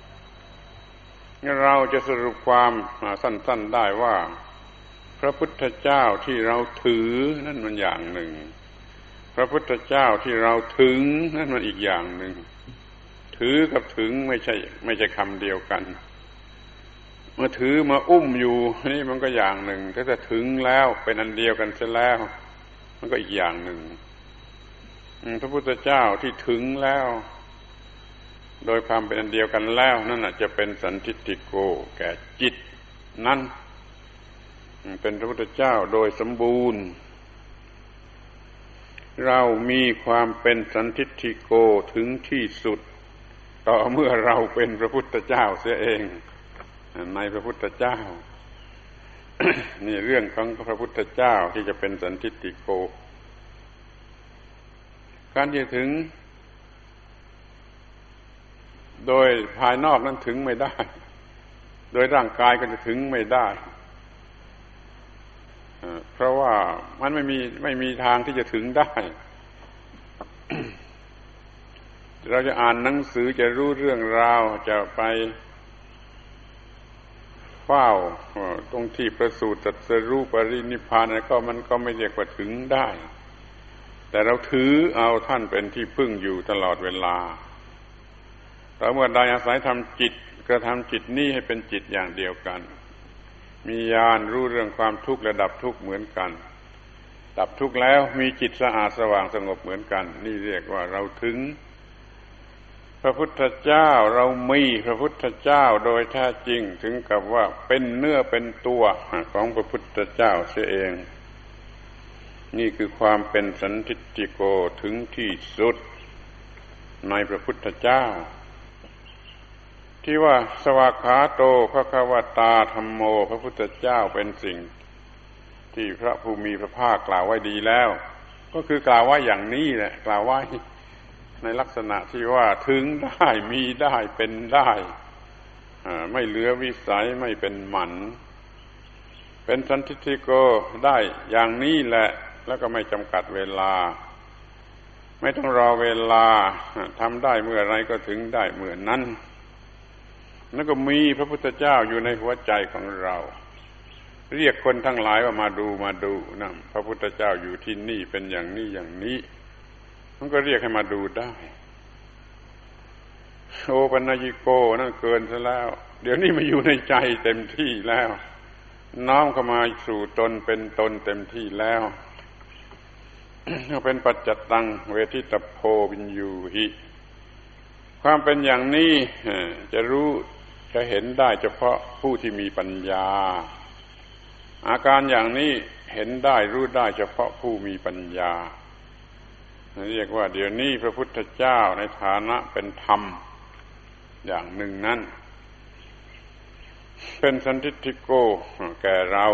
เราจะสรุปความสั้นๆได้ว่าพระพุทธเจ้าที่เราถือนั่นมันอย่างหนึ่งพระพุทธเจ้าที่เราถึงนั่นมันอีกอย่างหนึ่งถือกับถึงไม่ใช่คำเดียวกันเมื่อถือมาอุ้มอยู่นี่มันก็อย่างหนึ่งถ้าถึงแล้วเป็นอันเดียวกันเสียแล้วมันก็อีกอย่างหนึ่งพระพุทธเจ้าที่ถึงแล้วโดยความเป็นอันเดียวกันแล้วนั่นจะเป็นสันทิฏฐิโกแก่จิตนั้นเป็นพระพุทธเจ้าโดยสมบูรณ์เรามีความเป็นสันทิฏฐิโกถึงที่สุดต่อเมื่อเราเป็นพระพุทธเจ้าเสียเองในพระพุทธเจ้า นี่เรื่องของพระพุทธเจ้าที่จะเป็นสันทิฏฐิโกการที่ถึงโดยภายนอกนั้นถึงไม่ได้โดยร่างกายก็จะถึงไม่ได้เพราะว่ามันไม่มีทางที่จะถึงได้ เราจะอ่านหนังสือจะรู้เรื่องราวจะไปเฝ้าตรงที่ประสูติตรัสรู้ปรินิพพานก็มันก็ไม่เรียกว่าถึงได้แต่เราถือเอาท่านเป็นที่พึ่งอยู่ตลอดเวลาเราเมื่อใดอาศัยทำจิตกระทำจิตนี้ให้เป็นจิตอย่างเดียวกันมีญาณรู้เรื่องความทุกข์และดับทุกข์เหมือนกันดับทุกข์แล้วมีจิตสะอาดสว่างสงบเหมือนกันนี่เรียกว่าเราถึงพระพุทธเจ้าเรามีพระพุทธเจ้าโดยแท้จริงถึงกับว่าเป็นเนื้อเป็นตัวของพระพุทธเจ้าเสียเองนี่คือความเป็นสันทิฏฐิโกถึงที่สุดในพระพุทธเจ้าที่ว่าสวากขาโตภควตาธัมโมพระพุทธเจ้าเป็นสิ่งที่พระผู้มีพระภาคกล่าวไว้ดีแล้วก็คือกล่าวว่าอย่างนี้แหละกล่าวไว้ในลักษณะที่ว่าถึงได้มีได้เป็นได้ไม่เหลือวิสัยไม่เป็นหมันเป็นสันทิฏฐิโกได้อย่างนี้แหละแล้วก็ไม่จำกัดเวลาไม่ต้องรอเวลาทำได้เมื่อไรก็ถึงได้เมื่อนั้นแล้วก็มีพระพุทธเจ้าอยู่ในหัวใจของเราเรียกคนทั้งหลายว่ามาดูนะพระพุทธเจ้าอยู่ที่นี่เป็นอย่างนี้อย่างนี้มันก็เรียกให้มาดูได้โอปัญญิโกนั่นเกินซะแล้วเดี๋ยวนี้มาอยู่ในใจเต็มที่แล้วน้อมเข้ามาสู่ตนเป็นตนเต็มที่แล้วเป็นปัจจตังเวทิตโพวินยูหิความเป็นอย่างนี้จะรู้จะเห็นได้เฉพาะผู้ที่มีปัญญาอาการอย่างนี้เห็นได้รู้ได้เฉพาะผู้มีปัญญาเรียกว่าเดี๋ยวนี้พระพุทธเจ้าในฐานะเป็นธรรมอย่างหนึ่งนั้นเป็นสันทิฏฐิโกแก่เรา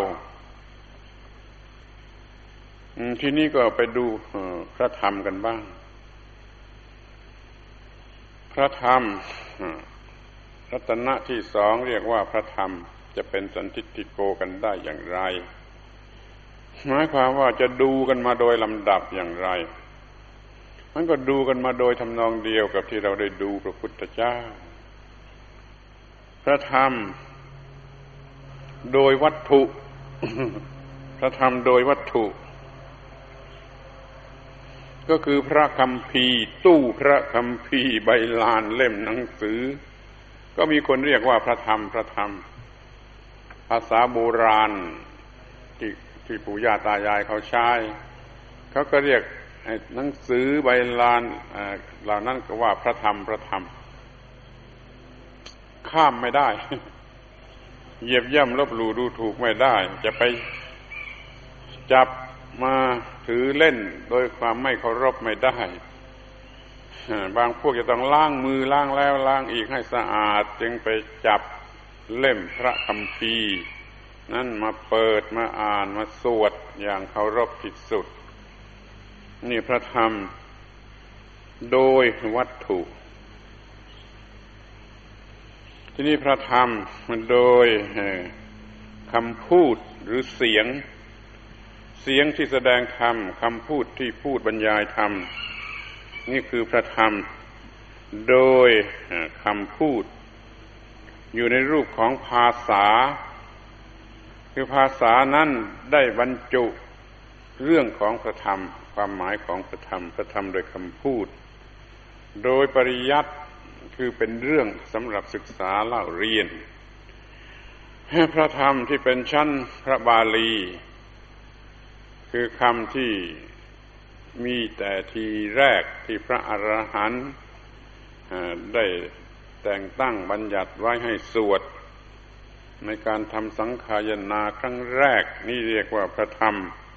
ทีนี้ก็ไปดูพระธรรมกันบ้างพระธรรมรัตนะที่สองเรียกว่าพระธรรมจะเป็นสันทิฏฐิโกกันได้อย่างไรหมายความว่าจะดูกันมาโดยลำดับอย่างไรมันก็ดูกันมาโดยทำนองเดียวกับที่เราได้ดูพระพุทธเจ้าพระธรรมโดยวัตถุ พระธรรมโดยวัตถุก็คือพระคัมภีร์ตู้พระคัมภีร์ใบลานเล่มหนังสือก็มีคนเรียกว่าพระธรรมภาษาโบราณที่ปู่ย่าตายายเขาใช้เขาก็เรียกหนังสือใบลานเหล่านั้นก็ว่าพระธรรมข้ามไม่ได้เหยียบย่ำลบหลู่ดูถูกไม่ได้จะไปจับมาถือเล่นโดยความไม่เคารพไม่ได้บางพวกจะต้องล้างมือล้างแล้วล้างอีกให้สะอาดจึงไปจับเล่มพระคัมภีร์นั่นมาเปิดมาอ่านมาสวดอย่างเคารพที่สุดนี่พระธรรมโดยวัตถุที่นี่พระธรรมโดยคำพูดหรือเสียงที่แสดงธรรมคำพูดที่พูดบรรยายธรรมนี่คือพระธรรมโดยคำพูดอยู่ในรูปของภาษาคือภาษานั้นได้บรรจุเรื่องของพระธรรมความหมายของพระธรรมโดยคำพูดโดยปริยัติคือเป็นเรื่องสำหรับศึกษาเล่าเรียนพระธรรมที่เป็นชั้นพระบาลีคือคำที่มีแต่ทีแรกที่พระอรหันต์ได้แต่งตั้งบัญญัติไว้ให้สวดในการทำสังฆายนาครั้งแรกนี่เรียกว่าพระธรรม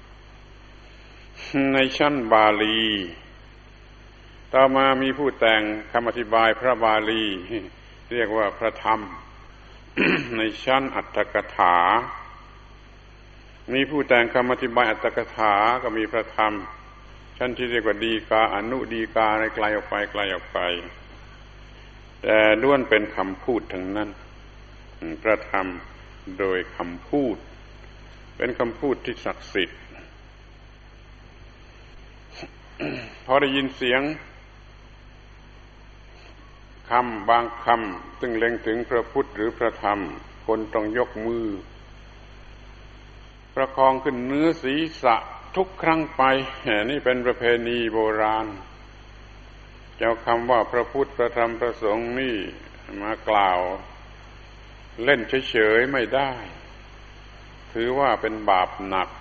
ในชั้นบาลีต่อมามีผู้แต่งคำอธิบายพระบาลีเรียกว่าพระธรรม ในชั้นอัตถกถามีผู้แต่งคำอธิบายอัตถกถาก็มีพระธรรมชั้นที่เรียกว่าดีกาอนุดีกาอะไรไกลออกไปแต่ล้วนเป็นคำพูดทั้งนั้นพระธรรมโดยคำพูดเป็นคำพูดที่ศักดิ์สิทธิ์ พอได้ยินเสียงคำบางคำซึ่งเล็งถึงพระพุทธหรือพระธรรมคนต้องยกมือประคองขึ้นเนื้อศีรษะทุกครั้งไปนี่เป็นประเพณีโบราณเจ้าคำว่าพระพุทธพระธรรมพระสงฆ์นี่มากล่าวเล่นเฉยๆไม่ได้ถือว่าเป็นบาปหนัก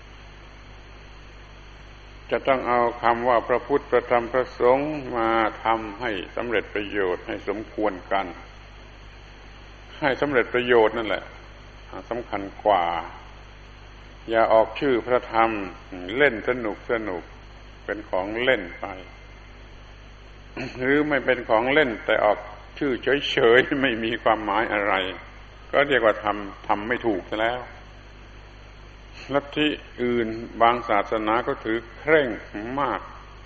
จะต้องเอาคำว่าพระพุทธพระธรรมพระสงฆ์มาทำให้สำเร็จประโยชน์ให้สมควรกันให้สำเร็จประโยชน์นั่นแหละสำคัญกว่าอย่าออกชื่อพระธรรมเล่นสนุกเป็นของเล่นไปหรือไม่เป็นของเล่นแต่ออกชื่อเฉยๆไม่มีความหมายอะไรก็เรียกว่าทำไม่ถูกซะแล้วลัทธิอื่นบางศาสนาก็ถือเคร่งมาก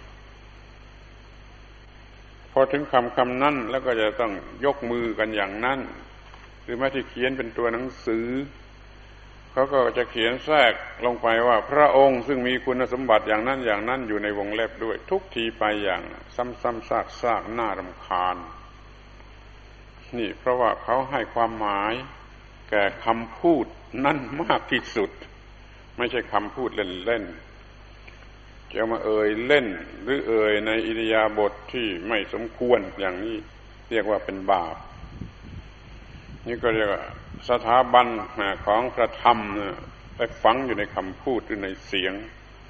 พอถึงคำนั้นแล้วก็จะต้องยกมือกันอย่างนั้นหรือแม้ที่เขียนเป็นตัวหนังสือเขาก็จะเขียนแทรกลงไปว่าพระองค์ซึ่งมีคุณสมบัติอย่างนั้นอยู่ในวงเล็บด้วยทุกทีไปอย่างซ้ำๆซากๆน่ารำคาญนี่เพราะว่าเขาให้ความหมายแก่คำพูดนั่นมากที่สุดไม่ใช่คำพูดเล่นๆจะมาเอ่ยเล่นหรือเอ่ยในอิริยาบถที่ไม่สมควรอย่างนี้เรียกว่าเป็นบาปนี่ก็เรียกว่าสถาบันของพระธรรมไปฝังอยู่ในคำพูดหรือในเสียง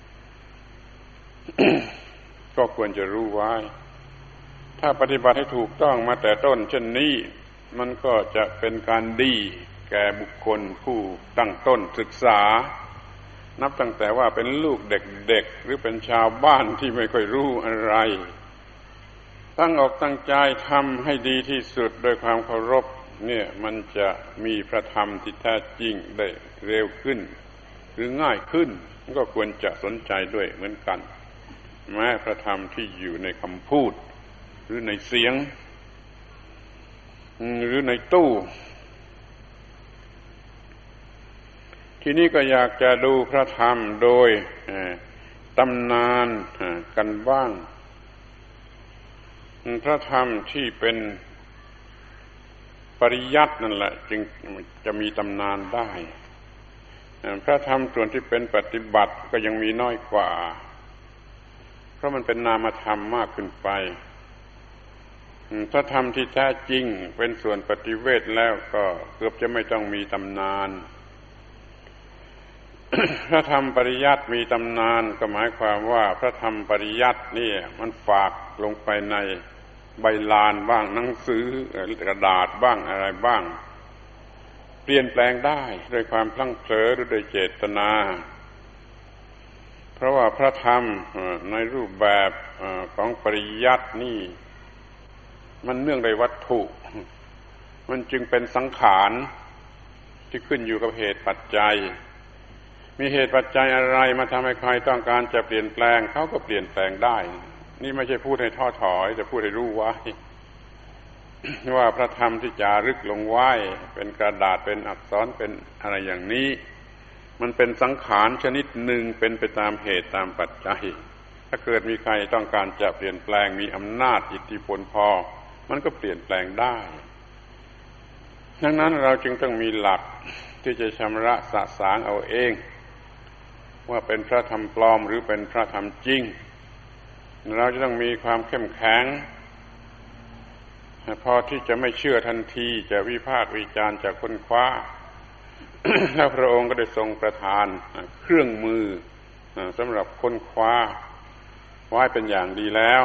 ก็ควรจะรู้ไว้ถ้าปฏิบัติให้ถูกต้องมาแต่ต้นเช่นนี้มันก็จะเป็นการดีแก่บุคคลผู้ตั้งต้นศึกษานับตั้งแต่ว่าเป็นลูกเด็กๆหรือเป็นชาวบ้านที่ไม่ค่อยรู้อะไรตั้งอกตั้งใจทำให้ดีที่สุดโดยความเคารพเนี่ยมันจะมีพระธรรมที่แท้จริงได้เร็วขึ้นหรือง่ายขึ้นก็ควรจะสนใจด้วยเหมือนกันแม้พระธรรมที่อยู่ในคำพูดหรือในเสียงหรือในตู้ทีนี้ก็อยากจะดูพระธรรมโดยตำนานกันบ้างพระธรรมที่เป็นปริยัตินั่นแหละจึงจะมีตำนานได้พระธรรมส่วนที่เป็นปฏิบัติก็ยังมีน้อยกว่าเพราะมันเป็นนามธรรมมากขึ้นไปถ้าธรรมที่แท้จริงเป็นส่วนปฏิเวทแล้วก็เกือบจะไม่ต้องมีตำนาน พระธรรมปริยัติมีตำนานก็หมายความว่าพระธรรมปริยัตินี่มันฝากลงไปในใบลานบ้างหนังสือกระดาษบ้างอะไรบ้างเปลี่ยนแปลงได้โดยความพลั้งเผลอหรือโดยเจตนาเพราะว่าพระธรรมในรูปแบบของปริยัตินี่มันเนื่องในวัตถุมันจึงเป็นสังขารที่ขึ้นอยู่กับเหตุปัจจัยมีเหตุปัจจัยอะไรมาทำให้ใครต้องการจะเปลี่ยนแปลงเขาก็เปลี่ยนแปลงได้นี่ไม่ใช่พูดให้ท้อถอยจะพูดให้รู้ไว้ ว่าพระธรรมที่จารึกลงไว้เป็นกระดาษเป็นอักษรเป็นอะไรอย่างนี้มันเป็นสังขารชนิดหนึ่งเป็นไปตามเหตุตามปัจจัยถ้าเกิดมีใครต้องการจะเปลี่ยนแปลงมีอำนาจอิทธิพลพอมันก็เปลี่ยนแปลงได้ดังนั้นเราจึงต้องมีหลักที่จะชำระสะสางเอาเองว่าเป็นพระธรรมปลอมหรือเป็นพระธรรมจริงเราจะต้องมีความเข้มแข็งพอที่จะไม่เชื่อทันทีจะวิพากษ์วิจารณ์จะค้นคว้า แล้วพระองค์ก็ได้ทรงประทานเครื่องมือสำหรับค้นคว้าไว้เป็นอย่างดีแล้ว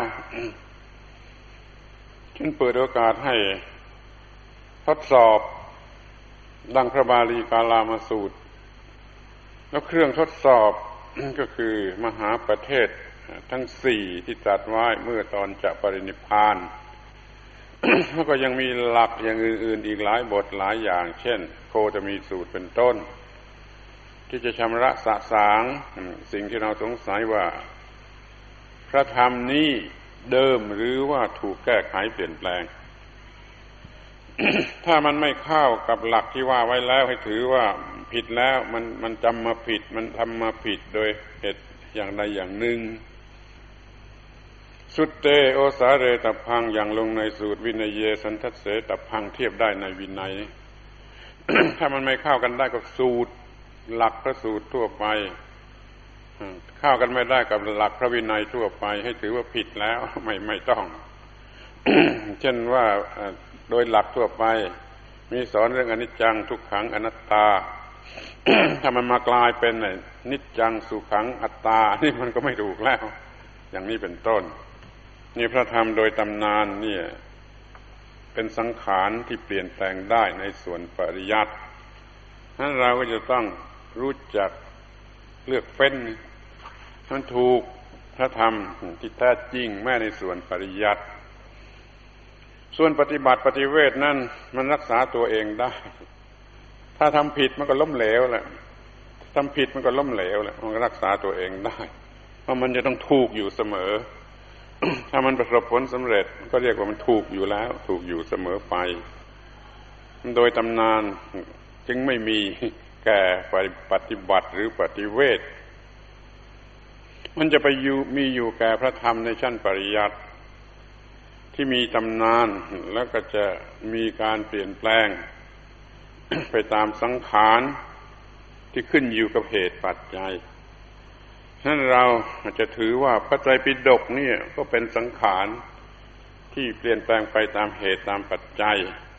ฉันเปิดโอกาสให้ทดสอบดังพระบาลีกาลามสูตรแล้วเครื่องทดสอบก็คือมหาประเทศทั้งสี่ที่ตรัสไว้เมื่อตอนจะปรินิพพาน แล้วก็ยังมีหลักอย่างอื่นๆอีกหลายบทหลายอย่างเช่นโคตมีสูตรเป็นต้นที่จะชำระสะสางสิ่งที่เราสงสัยว่าพระธรรมนี้เดิมหรือว่าถูกแก้ไขเปลี่ยนแปลง ถ้ามันไม่เข้ากับหลักที่ว่าไว้แล้วให้ถือว่าผิดแล้วมันจำมาผิดมันทำมาผิดโดยเหตุอย่างใดอย่างหนึ่งสุตเตโอสาเรตพังอย่างลงในสูตรวินัยเยสันทัสเสตพังเทียบได้ในวินัย ถ้ามันไม่เข้ากันได้กับสูตรหลักพระสูตรทั่วไปเข้ากันไม่ได้กับหลักพระวินัยทั่วไปให้ถือว่าผิดแล้ว ไม่ต้อง เช่นว่าโดยหลักทั่วไปมีสอนเรื่องอนิจจังทุกขังอนัตตา ถ้ามันมากลายเป็นนิจจังสุขังอัตตานี่มันก็ไม่ถูกแล้วอย่างนี้เป็นต้นนี่พระธรรมโดยตำนานเนี่ยเป็นสังขารที่เปลี่ยนแปลงได้ในส่วนปริยัตินั้นเราก็จะต้องรู้จักเลือกเฟ้นมันถูกพระธรรมที่แท้จริงแม้ในส่วนปริยัติส่วนปฏิบัติปฏิเวทนั่นมันรักษาตัวเองได้ถ้าทำผิดมันก็ล้มเหลวแหละทำผิดมันก็ล้มเหลวแหละมันรักษาตัวเองได้เพราะมันจะต้องถูกอยู่เสมอ ถ้ามันประสบผลสำเร็จก็เรียกว่ามันถูกอยู่แล้วถูกอยู่เสมอไปโดยตำนานจึงไม่มีแก่ปฏิบัติหรือปฏิเวทมันจะไปมีอยู่แก่พระธรรมในชั้นปริยัติที่มีตำนานแล้วก็จะมีการเปลี่ยนแปลง ไปตามสังขารที่ขึ้นอยู่กับเหตุปัจจัยฉะนั้นเราจะถือว่าพระไตรปิฎกนี่ก็เป็นสังขารที่เปลี่ยนแปลงไปตามเหตุตามปัจจัย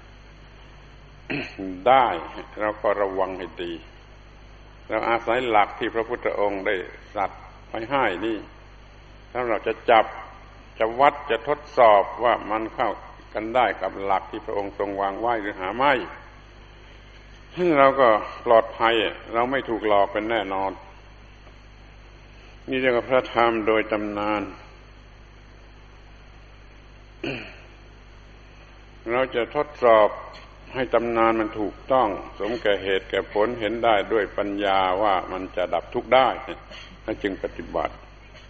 ได้เราก็ระวังให้ดีเราอาศัยหลักที่พระพุทธองค์ได้ตรัสไว้ให้นี่ถ้าเราจะจับจะวัดจะทดสอบว่ามันเข้ากันได้กับหลักที่พระองค์ทรงวางไว้หรือหาไม่เราก็ปลอดภัยเราไม่ถูกหลอกเป็นแน่นอนนี่เรียกว่าพระธรรมโดยตำนาน เราจะทดสอบให้ตำนานมันถูกต้องสมแก่เหตุแก่ผลเห็นได้ด้วยปัญญาว่ามันจะดับทุกข์ได้จึงปฏิบัติ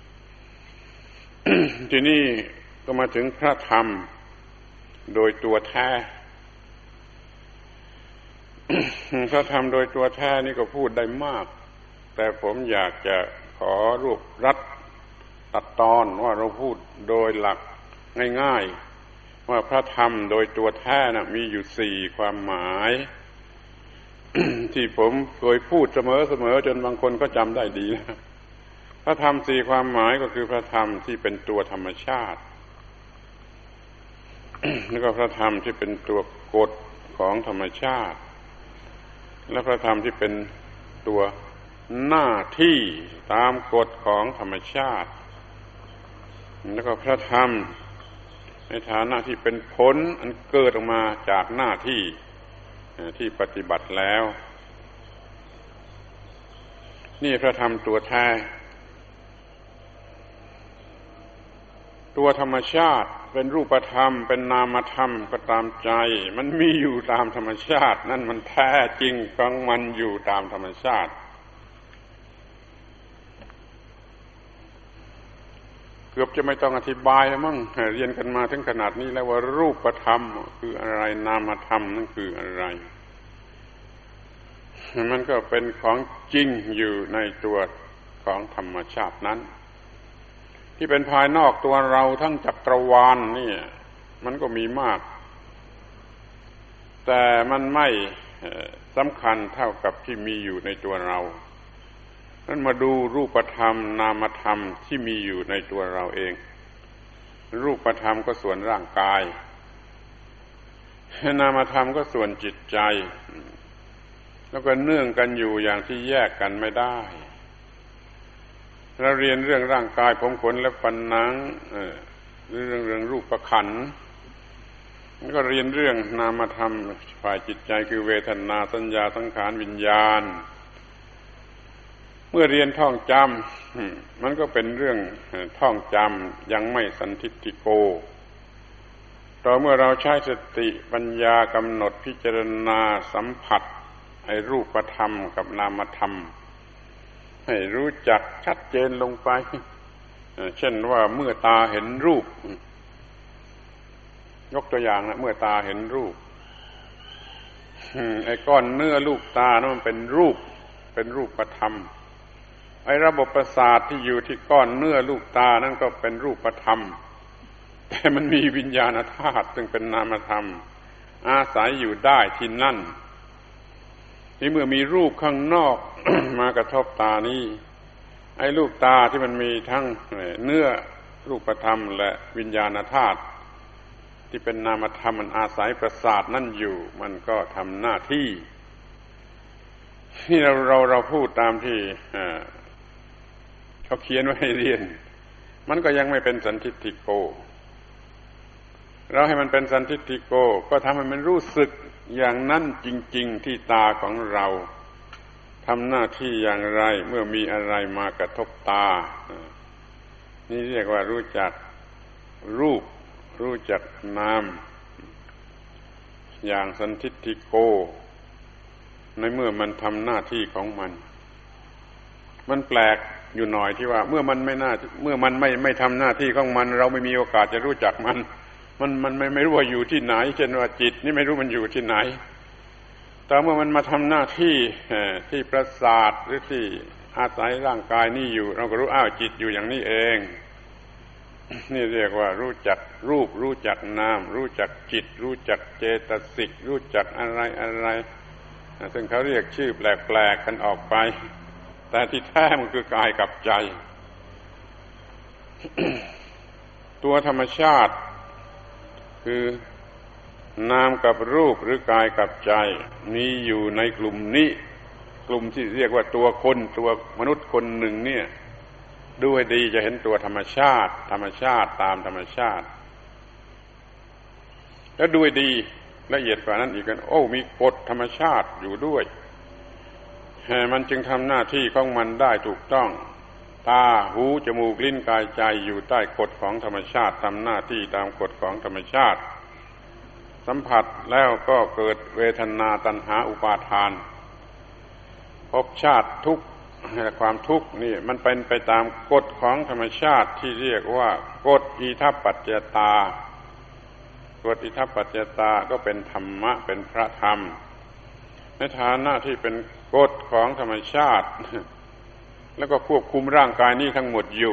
ทีนี้ก็มาถึงพระธรรมโดยตัวแท้ พระธรรมโดยตัวแท้นี่ก็พูดได้มากแต่ผมอยากจะขอรวบรัดตัดตอนว่าเราพูดโดยหลักง่ายๆว่าพระธรรมโดยตัวแท้น่ะมีอยู่4ความหมาย ที่ผมเคยพูดเสมอๆจนบางคนก็จำได้ดีนะพระธรรม4ความหมายก็คือพระธรรมที่เป็นตัวธรรมชาติ แล้วก็พระธรรมที่เป็นตัวกฎของธรรมชาติและพระธรรมที่เป็นตัวหน้าที่ตามกฎของธรรมชาติแล้วก็พระธรรมในฐานะที่เป็นผลอันเกิดออกมาจากหน้าที่ที่ปฏิบัติแล้วนี่พระธรรมตัวแท้ตัวธรรมชาติเป็นรูปธรรมเป็นนามธรรมก็ตามใจมันมีอยู่ตามธรรมชาตินั่นมันแท้จริงของมันอยู่ตามธรรมชาติเกือบจะไม่ต้องอธิบายแล้วมั้งเรียนกันมาถึงขนาดนี้แล้วว่ารูปธรรมคืออะไรนามธรรมนั่นคืออะไรมันก็เป็นของจริงอยู่ในตัวของธรรมชาตินั้นที่เป็นภายนอกตัวเราทั้งจักรวาลนี่มันก็มีมากแต่มันไม่สำคัญเท่ากับที่มีอยู่ในตัวเรานั้นมาดูรูปธรรมนามธรรมที่มีอยู่ในตัวเราเองรูปธรรมก็ส่วนร่างกายนามธรรมก็ส่วนจิตใจแล้วก็เนื่องกันอยู่อย่างที่แยกกันไม่ได้เราเรียนเรื่องร่างกายผมขนและฟันหนังเรื่องรูปขันธ์แล้วก็เรียนเรื่องนามธรรมฝ่ายจิตใจคือเวทนาสัญญาสังขารวิญญาณเมื่อเรียนท่องจำมันก็เป็นเรื่องท่องจำยังไม่สันทิฏฐิโกต่อเมื่อเราใช้สติปัญญากำหนดพิจารณาสัมผัสไอ้รูปธรรมกับนามธรรมให้รู้จักชัดเจนลงไปเช่นว่าเมื่อตาเห็นรูปยกตัวอย่างนะเมื่อตาเห็นรูปไอ้ก้อนเนื้อลูกตานั้นมันเป็นรูปเป็นรูปธรรมไอ้ระบบประสาทที่อยู่ที่ก้อนเนื้อลูกตานั่นก็เป็นรูปธรรมแต่มันมีวิญญาณธาตุซึ่งเป็นนามธรรมอาศัยอยู่ได้ที่นั่นที่เมื่อมีรูปข้างนอก มากระทบตานี้ไอ้ลูกตาที่มันมีทั้งเนื้อรูปธรรมและวิญญาณธาตุที่เป็นนามธรรมมันอาศัยประสาทนั่นอยู่มันก็ทำหน้าที่ที่เราพูดตามที่เขาเขียนไว้ให้เรียนมันก็ยังไม่เป็นสันทิฏฐิโกเราให้มันเป็นสันทิฏฐิโกก็ทำให้มันรู้สึกอย่างนั้นจริงๆที่ตาของเราทำหน้าที่อย่างไรเมื่อมีอะไรมากระทบตานี่เรียกว่ารู้จักรูปรู้จักนามอย่างสันทิฏฐิโกในเมื่อมันทำหน้าที่ของมันแปลกอยู่หน่อยที่ว่าเมื่อมันไม่ทำหน้าที่ของมันเราไม่มีโอกาสจะรู้จักมันไม่รู้ว่าอยู่ที่ไหนเช่นว่าจิตนี่ไม่รู้มันอยู่ที่ไหนแต่เมื่อมันมาทำหน้าที่ที่ประสาทหรือที่อาศัยร่างกายนี่อยู่เราก็รู้อ้าวจิตอยู่อย่างนี้เองนี่เรียกว่ารู้จักรูปรู้จักนามรู้จักจิตรู้จักเจตสิกรู้จักอะไรซึ่งเขาเรียกชื่อแปลกๆกันออกไปแต่ที่แท้มันคือกายกับใจ ตัวธรรมชาติคือนามกับรูปหรือกายกับใจมีอยู่ในกลุ่มนี้กลุ่มที่เรียกว่าตัวคนตัวมนุษย์คนหนึ่งเนี่ยดูให้ดีจะเห็นตัวธรรมชาติตามธรรมชาติแล้วดูให้ดีละเอียดกว่านั้นอีกกันโอ้มีกฎธรรมชาติอยู่ด้วยมันจึงทำหน้าที่ของมันได้ถูกต้องตาหูจมูกลิ้นกายใจอยู่ใต้กฎของธรรมชาติทำหน้าที่ตามกฎของธรรมชาติสัมผัสแล้วก็เกิดเวทนาตัณหาอุปาทานภพชาติทุกข์ความทุกข์นี่มันเป็นไปตามกฎของธรรมชาติที่เรียกว่ากฎอิทัปปัจจยตากฎอิทัปปัจจยตาก็เป็นธรรมะเป็นพระธรรมในฐานะที่เป็นกฎของธรรมชาติแล้วก็ควบคุมร่างกายนี้ทั้งหมดอยู่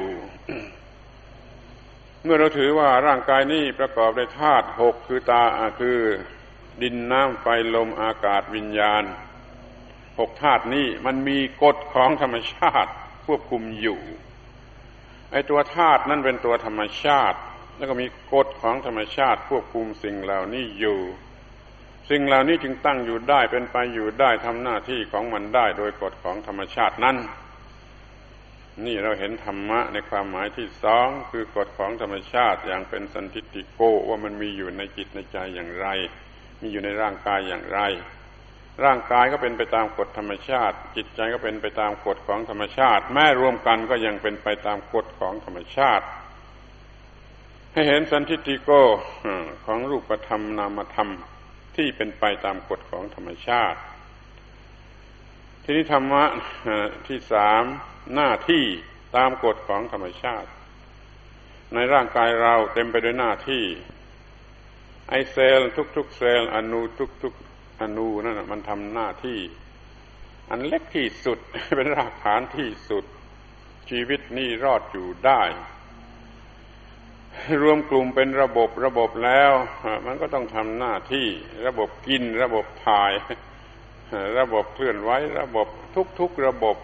เมื่อเราถือว่าร่างกายนี้ประกอบด้วยธาตุหกคือดินน้ำไฟลมอากาศวิญญาณหกธาตุนี้มันมีกฎของธรรมชาติควบคุมอยู่ไอ้ตัวธาตุนั่นเป็นตัวธรรมชาติแล้วก็มีกฎของธรรมชาติควบคุมสิ่งเหล่านี้อยู่สิ่งเหล่านี้จึงตั้งอยู่ได้เป็นไปอยู่ได้ทำหน้าที่ของมันได้โดยกฎของธรรมชาตินั้นนี่เราเห็นธรรมะในความหมายที่สองคือกฎของธรรมชาติอย่างเป็นสันทิฏฐิโกว่ามันมีอยู่ในจิตในใจอย่างไรมีอยู่ในร่างกายอย่างไรร่างกายก็เป็นไปตามกฎธรรมชาติจิตใจก็เป็นไปตามกฎของธรรมชาติแม้รวมกันก็ยังเป็นไปตามกฎของธรรมชาติให้เห็นสันทิฏฐิโกของรูปธรรมนามธรรมที่เป็นไปตามกฎของธรรมชาติทีนี้ธรรมะที่สามหน้าที่ตามกฎของธรรมชาติในร่างกายเราเต็มไปด้วยหน้าที่ไอเซลล์ทุกๆเซลล์อนูทุกๆอนูนั่นมันทำหน้าที่อันเล็กที่สุด เป็นรากฐานที่สุดชีวิตนี้รอดอยู่ได้รวมกลุ่มเป็นระบบแล้วมันก็ต้องทำหน้าที่ระบบกินระบบถ่ายระบบเคลื่อนไหวระบบทุกระบบ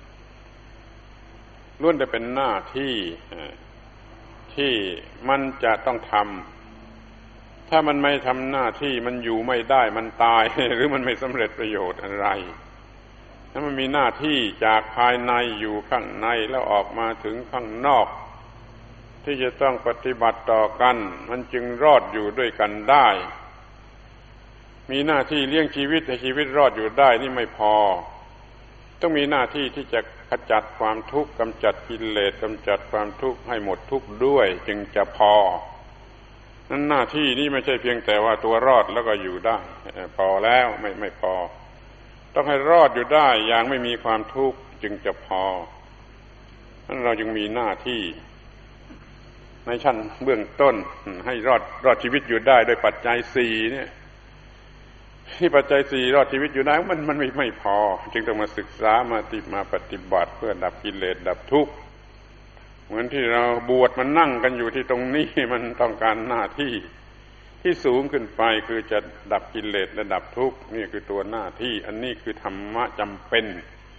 ล้วนแต่เป็นหน้าที่ที่มันจะต้องทำถ้ามันไม่ทำหน้าที่มันอยู่ไม่ได้มันตาย หรือมันไม่สำเร็จประโยชน์อะไรถ้ามันมีหน้าที่จากภายในอยู่ข้างในแล้วออกมาถึงข้างนอกที่จะต้องปฏิบัติต่อกันมันจึงรอดอยู่ด้วยกันได้มีหน้าที่เลี้ยงชีวิตให้ชีวิตรอดอยู่ได้นี่ไม่พอต้องมีหน้าที่ที่จะขจัดความทุกข์กำจัดกิเลสกำจัดความทุกข์ให้หมดทุกข์ด้วยจึงจะพอนั้นหน้าที่นี้ไม่ใช่เพียงแต่ว่าตัวรอดแล้วก็อยู่ได้พอแล้วไม่พอต้องให้รอดอยู่ได้อย่างไม่มีความทุกข์จึงจะพอนั้นเราจึงมีหน้าที่ในชั้นเบื้องต้นให้รอดชีวิตอยู่ได้โดยปัจจัยสี่เนี่ยที่ปัจจัยสี่รอดชีวิตอยู่ได้มันไม่พอจึงต้องมาศึกษามาปฏิบัติเพื่อดับกิเลสดับทุกข์เหมือนที่เราบวชมันนั่งกันอยู่ที่ตรงนี้มันต้องการหน้าที่ที่สูงขึ้นไปคือจะดับกิเลสและดับทุกข์นี่คือตัวหน้าที่อันนี้คือธรรมะจำเป็น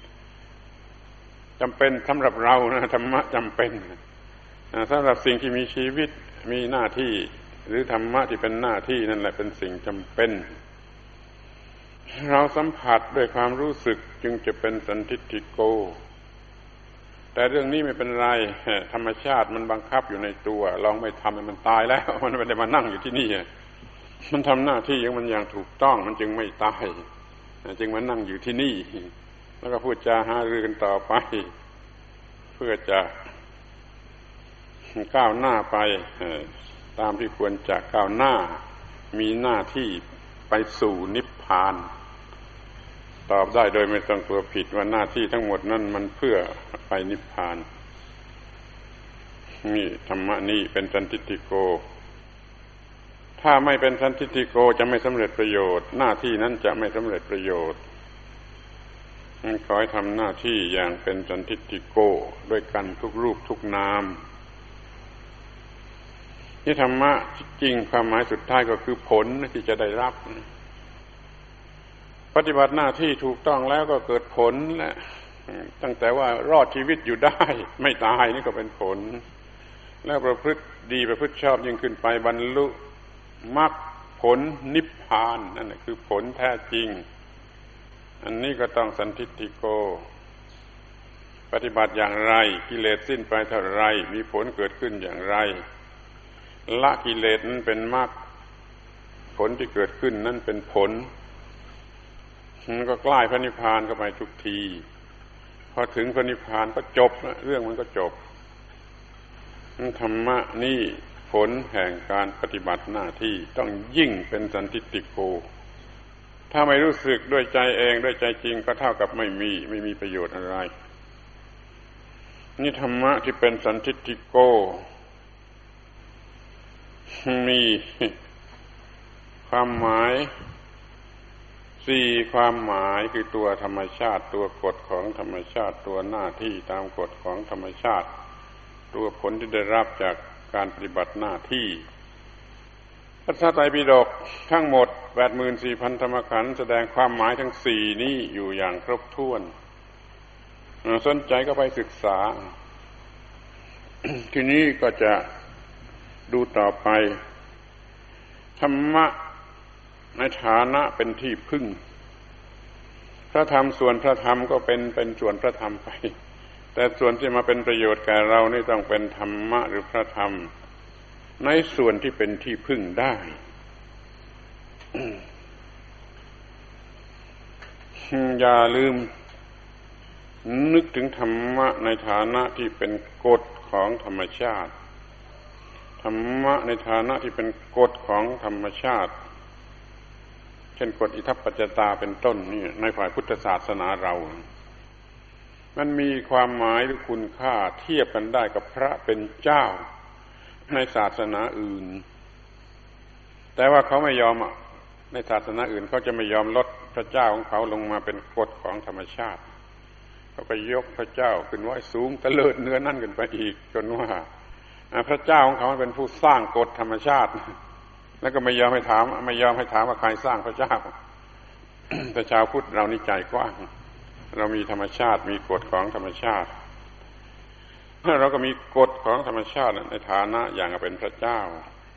สำหรับเรานะธรรมะจำเป็นสำหรับสิ่งที่มีชีวิตมีหน้าที่หรือธรรมะที่เป็นหน้าที่นั่นแหละเป็นสิ่งจำเป็นเราสัมผัสด้วยความรู้สึกจึงจะเป็นสันทิฏฐิโกแต่เรื่องนี้ไม่เป็นไรธรรมชาติมันบังคับอยู่ในตัวลองไม่ทำมันตายแล้วมันไม่ได้มานั่งอยู่ที่นี่มันทำหน้าที่ของมันอย่างถูกต้องมันจึงไม่ตายจึงมานั่งอยู่ที่นี่แล้วก็พูดจาหารือกันต่อไปเพื่อจะก้าวหน้าไปตามที่ควรจะก้าวหน้ามีหน้าที่ไปสู่นิพพานตอบได้โดยไม่ต้องกลัวผิดว่าหน้าที่ทั้งหมดนั้นมันเพื่อไปนิพพานนี่ธรรมะนี้เป็นสันทิฏฐิโกถ้าไม่เป็นสันทิฏฐิโกจะไม่สำเร็จประโยชน์หน้าที่นั้นจะไม่สำเร็จประโยชน์ขอให้ทำหน้าที่อย่างเป็นสันทิฏฐิโกด้วยกันทุกรูปทุกนามนี่ธรรมะจริงความหมายสุดท้ายก็คือผลที่จะได้รับปฏิบัติหน้าที่ถูกต้องแล้วก็เกิดผลแหละตั้งแต่ว่ารอดชีวิตอยู่ได้ไม่ตายนี่ก็เป็นผลแล้วประพฤติดีประพฤติชอบยิ่งขึ้นไปบรรลุมรรคผลนิพพานนั่นแหละคือผลแท้จริงอันนี้ก็ต้องสันทิฏฐิโกปฏิบัติอย่างไรกิเลสสิ้นไปเท่าไรมีผลเกิดขึ้นอย่างไรละกิเลสนั้นเป็นมรรคผลที่เกิดขึ้นนั่นเป็นผลมันก็ใกล้พระนิพพานเข้าไปทุกทีพอถึงพระนิพพานก็จบเรื่องมันก็จบธรรมะนี่ผลแห่งการปฏิบัติหน้าที่ต้องยิ่งเป็นสันทิฏฐิโกถ้าไม่รู้สึกด้วยใจเองด้วยใจจริงก็เท่ากับไม่มีประโยชน์อะไรนี่ธรรมะที่เป็นสันทิฏฐิโกมีความหมาย4ความหมายคือตัวธรรมชาติตัวกฎของธรรมชาติตัวหน้าที่ตามกฎของธรรมชาติตัวผลที่ได้รับจากการปฏิบัติหน้าที่พระไตรปิฎกทั้งหมด 84,000 ธรรมขันธ์แสดงความหมายทั้ง4นี้อยู่อย่างครบถ้วนสนใจก็ไปศึกษา ทีนี้ก็จะดูต่อไปธรรมะในฐานะเป็นที่พึ่งพระธรรมส่วนพระธรรมก็เป็นส่วนพระธรรมไปแต่ส่วนที่มาเป็นประโยชน์แก่เรานี่ต้องเป็นธรรมะหรือพระธรรมในส่วนที่เป็นที่พึ่งได้ อย่าลืมนึกถึงธรรมะในฐานะที่เป็นกฎของธรรมชาติธรรมะในฐานะที่เป็นกฎของธรรมชาติเช่นกฎอิทัปปัจจตาเป็นต้นนี่ในฝ่ายพุทธศาสนาเรามันมีความหมายหรือคุณค่าเทียบกันได้กับพระเป็นเจ้าในศาสนาอื่นแต่ว่าเขาไม่ยอมในศาสนาอื่นเขาจะไม่ยอมลดพระเจ้าของเขาลงมาเป็นกฎของธรรมชาติเขาก็ยกพระเจ้าขึ้นไว้สูงตะเลิดเนื้อนั่นขึ้นไปอีกจนว่าพระเจ้าของเขาเป็นผู้สร้างกฎธรรมชาติแล้วก็ไม่ยอมให้ถามว่าใครสร้างพระเจ้า แต่ชาวพุทธเรานี่ใจกว้างเรามีธรรมชาติมีกฎของธรรมชาติเราก็มีกฎของธรรมชาติในฐานะอย่างเป็นพระเจ้า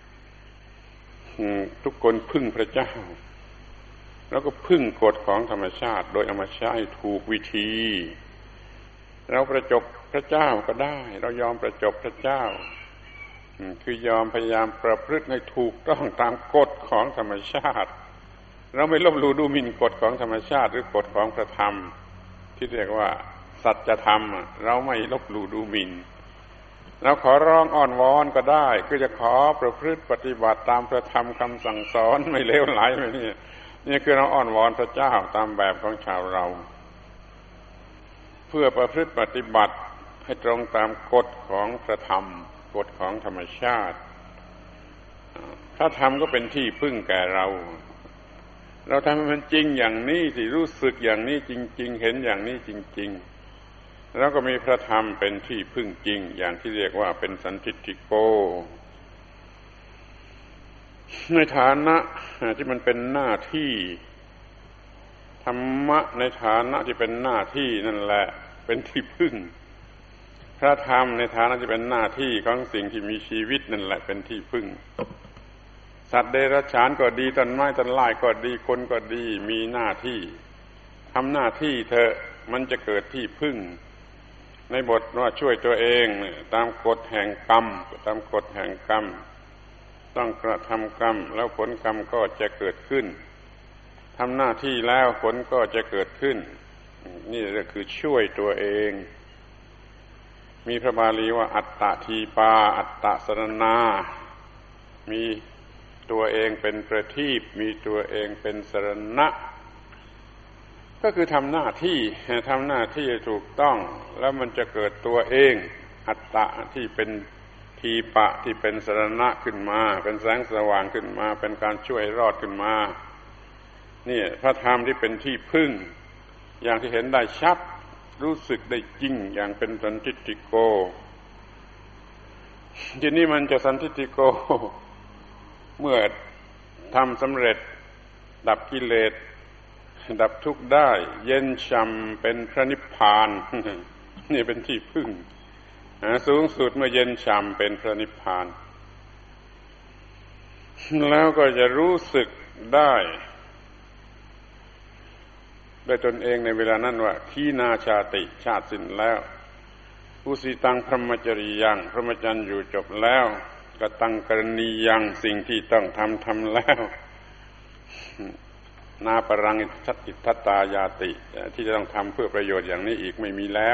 ทุกคนพึ่งพระเจ้าแล้วก็พึ่งกฎของธรรมชาติโดยเอามาใช้ถูกวิธีเราประจบพระเจ้าก็ได้เรายอมประจบพระเจ้าคือยอมพยายามประพฤติให้ถูกต้องตามกฎของธรรมชาติเราไม่ลบหลู่ดูหมิ่นกฎของธรรมชาติหรือกฎของพระธรรมที่เรียกว่าสัจธรรมเราไม่ลบหลู่ดูหมิ่นเราขอร้องอ้อนวอนก็ได้คือจะขอประพฤติปฏิบัติตามพระธรรมคำสั่งสอนไม่เลวไหลไปนี่คือเราอ้อนวอนพระเจ้าตามแบบของชาวเราเพื่อประพฤติปฏิบัติให้ตรงตามกฎของพระธรรมกฎของธรรมชาติพระธรรมก็เป็นที่พึ่งแก่เราทำให้มันจริงอย่างนี้สิรู้สึกอย่างนี้จริงๆเห็นอย่างนี้จริงๆแล้วก็มีพระธรรมเป็นที่พึ่งจริงอย่างที่เรียกว่าเป็นสันทิฏฐิโกในฐานะที่มันเป็นหน้าที่ธรรมะในฐานะที่เป็นหน้าที่นั่นแหละเป็นที่พึ่งพระธรรมในฐานะที่เป็นหน้าที่ของสิ่งที่มีชีวิตนั่นแหละเป็นที่พึ่งสัตว์เดรัจฉานก็ดีต้นไม้ต้นไม้ก็ดีคนก็ดีมีหน้าที่ทำหน้าที่เถอะมันจะเกิดที่พึ่งในบทว่าช่วยตัวเองตามกฎแห่งกรรมตามกฎแห่งกรรมต้องกระทำกรรมแล้วผลกรรมก็จะเกิดขึ้นทำหน้าที่แล้วผลก็จะเกิดขึ้นนี่ก็คือช่วยตัวเองมีพระบาลีว่าอัตตทีปาอัตตสรณามีตัวเองเป็นประทีปมีตัวเองเป็นสรณะก็คือทำหน้าที่ถูกต้องแล้วมันจะเกิดตัวเองอัตตะที่เป็นทีปะที่เป็นสรณะขึ้นมาเป็นแสงสว่างขึ้นมาเป็นการช่วยรอดขึ้นมานี่พระธรรมที่เป็นที่พึ่งอย่างที่เห็นได้ชัดรู้สึกได้จริงอย่างเป็นสันทิฏฐิโกทีนี้มันจะสันทิฏฐิโกเมื่อทำสำเร็จดับกิเลสดับทุกข์ได้เย็นช่ำเป็นพระนิพพานนี่เป็นที่พึ่งสูงสุดเมื่อเย็นช่ำเป็นพระนิพพานแล้วก็จะรู้สึกได้ด้วยตนเองในเวลานั้นว่าขีณาชาติชาติสิ้นแล้วอุสิตังพรหมจริยังพรหมจรรย์อยู่จบแล้วกตังกรณียังสิ่งที่ต้องทำแล้วนาปรังอิทธัตตายาติที่จะต้องทำเพื่อประโยชน์อย่างนี้อีกไม่มีแล้ว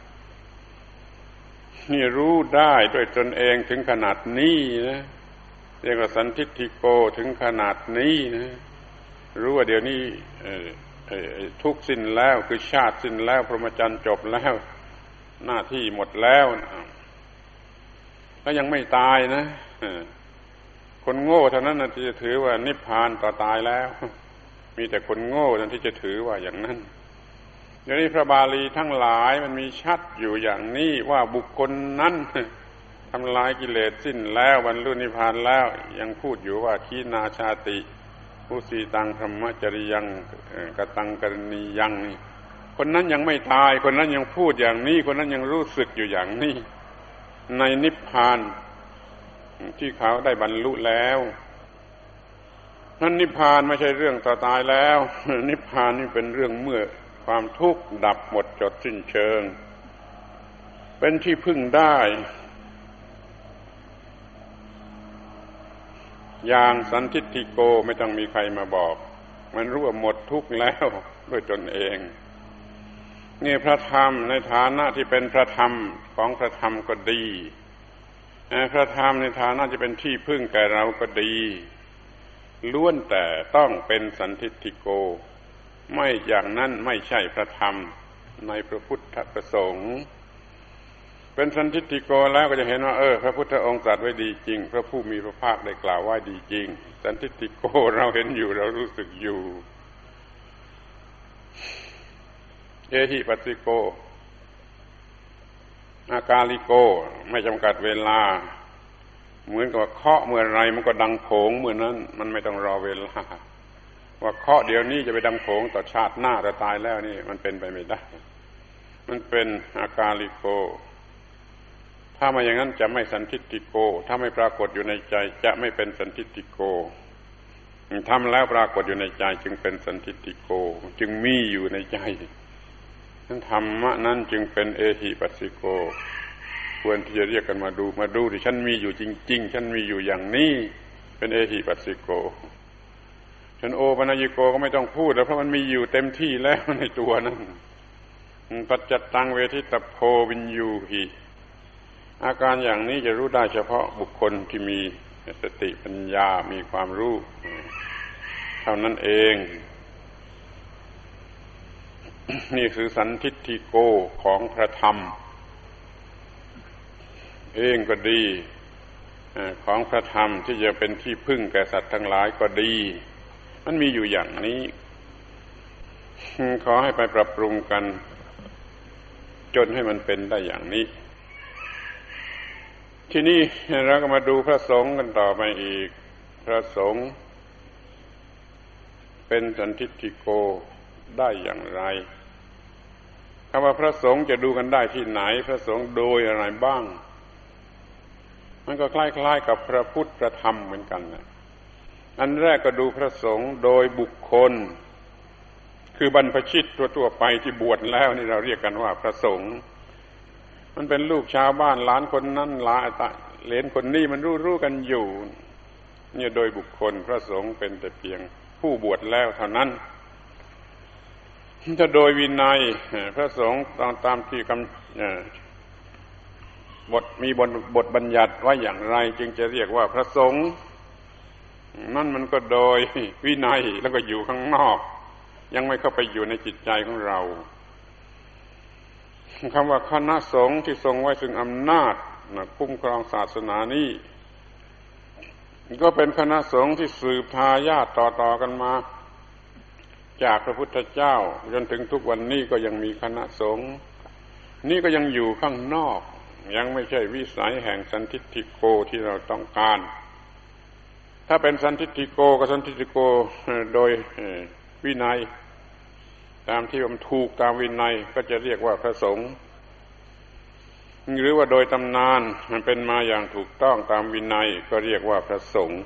นี่รู้ได้ด้วยตนเองถึงขนาดนี้นะเรียกว่าสันทิฏฐิโกถึงขนาดนี้นะรู้ว่าเดี๋ยวนี้ทุกข์สิ้นแล้วคือชาติสิ้นแล้วพรหมจรรย์จบแล้วหน้าที่หมดแล้วก็ยังไม่ตายนะคนโง่เท่านั้นที่จะถือว่านิพพานต่อตายแล้วมีแต่คนโง่ที่จะถือว่าอย่างนั้นเดี๋ยวนี้พระบาลีทั้งหลายมันมีชัดอยู่อย่างนี้ว่าบุคคลนั้นทำลายกิเลสสิ้นแล้วบรรลุนิพพานแล้วยังพูดอยู่ว่าขีณาชาติอุสิตังพรหมจริยังกตังกรณียังนี่คนนั้นยังไม่ตายคนนั้นยังพูดอย่างนี้คนนั้นยังรู้สึกอยู่อย่างนี้ในนิพพานที่เขาได้บรรลุแล้วนั้นนิพพานไม่ใช่เรื่องต่อตายแล้วนิพพานนี่เป็นเรื่องเมื่อความทุกข์ดับหมดจดสิ้นเชิงเป็นที่พึ่งได้อย่างสันทิฏฐิโกไม่ต้องมีใครมาบอกมันรู้ว่าหมดทุกข์แล้วด้วยตนเองนี่พระธรรมในฐานะที่เป็นพระธรรมของพระธรรมก็ดีพระธรรมในฐานะจะเป็นที่พึ่งแก่เราก็ดีล้วนแต่ต้องเป็นสันทิฏฐิโกไม่อย่างนั้นไม่ใช่พระธรรมในพระพุทธประสงค์เป็นสันทิฏฐิโกแล้วก็จะเห็นว่าพระพุทธองค์ตรัสไว้ดีจริงพระผู้มีพระภาคได้กล่าวไว้ดีจริงสันทิฏฐิโกเราเห็นอยู่เรารู้สึกอยู่เอหิปัสสิโกอากาลิโกไม่จำกัดเวลาเหมือนกับเคาะเมื่อไรมันก็ดังโผงเมื่อนั้นมันไม่ต้องรอเวลาว่าเคาะเดี๋ยวนี้จะไปดังโผงต่อชาติหน้าจะตายแล้วนี่มันเป็นไปไม่ได้มันเป็นอากาลิโกถ้ามาอย่างนั้นจะไม่สันทิฏฐิโกถ้าไม่ปรากฏอยู่ในใจจะไม่เป็นสันทิฏฐิโกทำแล้วปรากฏอยู่ในใจจึงเป็นสันทิฏฐิโกจึงมีอยู่ในใจนั้นธรรมะนั้นจึงเป็นเอหิปัสสิโกควรที่จะเรียกกันมาดูที่ฉันมีอยู่จริงๆฉันมีอยู่อย่างนี้เป็นเอหิปัสสิโกฉันโอปัญญิโกก็ไม่ต้องพูดแล้วเพราะมันมีอยู่เต็มที่แล้วในตัวนั้นปัจจตังเวทิตโพวินยูหิอาการอย่างนี้จะรู้ได้เฉพาะบุคคลที่มีสติปัญญามีความรู้เท่านั้นเองนี่คือสันทิฏฐิโกของพระธรรมเองก็ดีของพระธรรมที่จะเป็นที่พึ่งแก่สัตว์ทั้งหลายก็ดีมันมีอยู่อย่างนี้ขอให้ไปปรับปรุงกันจนให้มันเป็นได้อย่างนี้ทีนี้เราก็มาดูพระสงฆ์กันต่อไปอีกพระสงฆ์เป็นสันทิฏฐิโกได้อย่างไรคำว่าพระสงฆ์จะดูกันได้ที่ไหนพระสงฆ์โดยอะไรบ้างมันก็คล้ายๆกับพระพุทธพระธรรมเหมือนกันนะอันแรกก็ดูพระสงฆ์โดยบุคคลคือบรรพชิตทั่วๆไปที่บวชแล้วนี่เราเรียกกันว่าพระสงฆ์มันเป็นลูกชาวบ้านหลานคนนั้นหลานเหลนคนนี้มันรู้กันอยู่เนี่ยโดยบุคคลพระสงฆ์เป็นแต่เพียงผู้บวชแล้วเท่านั้นถ้าโดยวินัยพระสงฆ์ตามที่บทมีบทบัญญัติว่าอย่างไรจึงจะเรียกว่าพระสงฆ์นั่นมันก็โดยวินัยแล้วก็อยู่ข้างนอกยังไม่เข้าไปอยู่ในจิตใจของเราคำว่าคณะสงฆ์ที่ทรงไว้ซึ่งอำนาจคุ้มครองศาสนานี้ก็เป็นคณะสงฆ์ที่สืบทายาทต่อกันมาจากพระพุทธเจ้าจนถึงทุกวันนี้ก็ยังมีคณะสงฆ์นี่ก็ยังอยู่ข้างนอกยังไม่ใช่วิสัยแห่งสันทิฏฐิโกที่เราต้องการถ้าเป็นสันทิฏฐิโกก็สันทิฏฐิโกโดยวินัยตามที่มันถูกตามวินัยก็จะเรียกว่าพระสงฆ์หรือว่าโดยตำนานมันเป็นมาอย่างถูกต้องตามวินัยก็เรียกว่าพระสงฆ์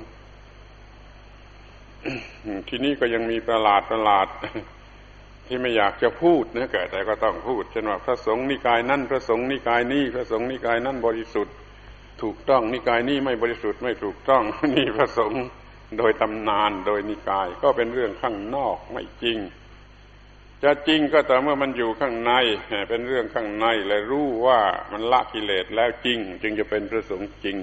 ที่นี่ก็ยังมีประหลาดที่ไม่อยากจะพูดนะแต่ก็ต้องพูดเช่นว่าพระสงฆ์นิกายนั้นพระสงฆ์นิกายนี้พระสงฆ์นิกายนั้นบริสุทธิ์ถูกต้องนิกายนี้ไม่บริสุทธิ์ไม่ถูกต้องนี่พระสงฆ์โดยตำนานโดยนิกายก็เป็นเรื่องข้างนอกไม่จริงจะจริงก็แต่เมื่อมันอยู่ข้างในเป็นเรื่องข้างในและรู้ว่ามันละกิเลสแล้วจริงจึงจะเป็นพระสงฆ์จริง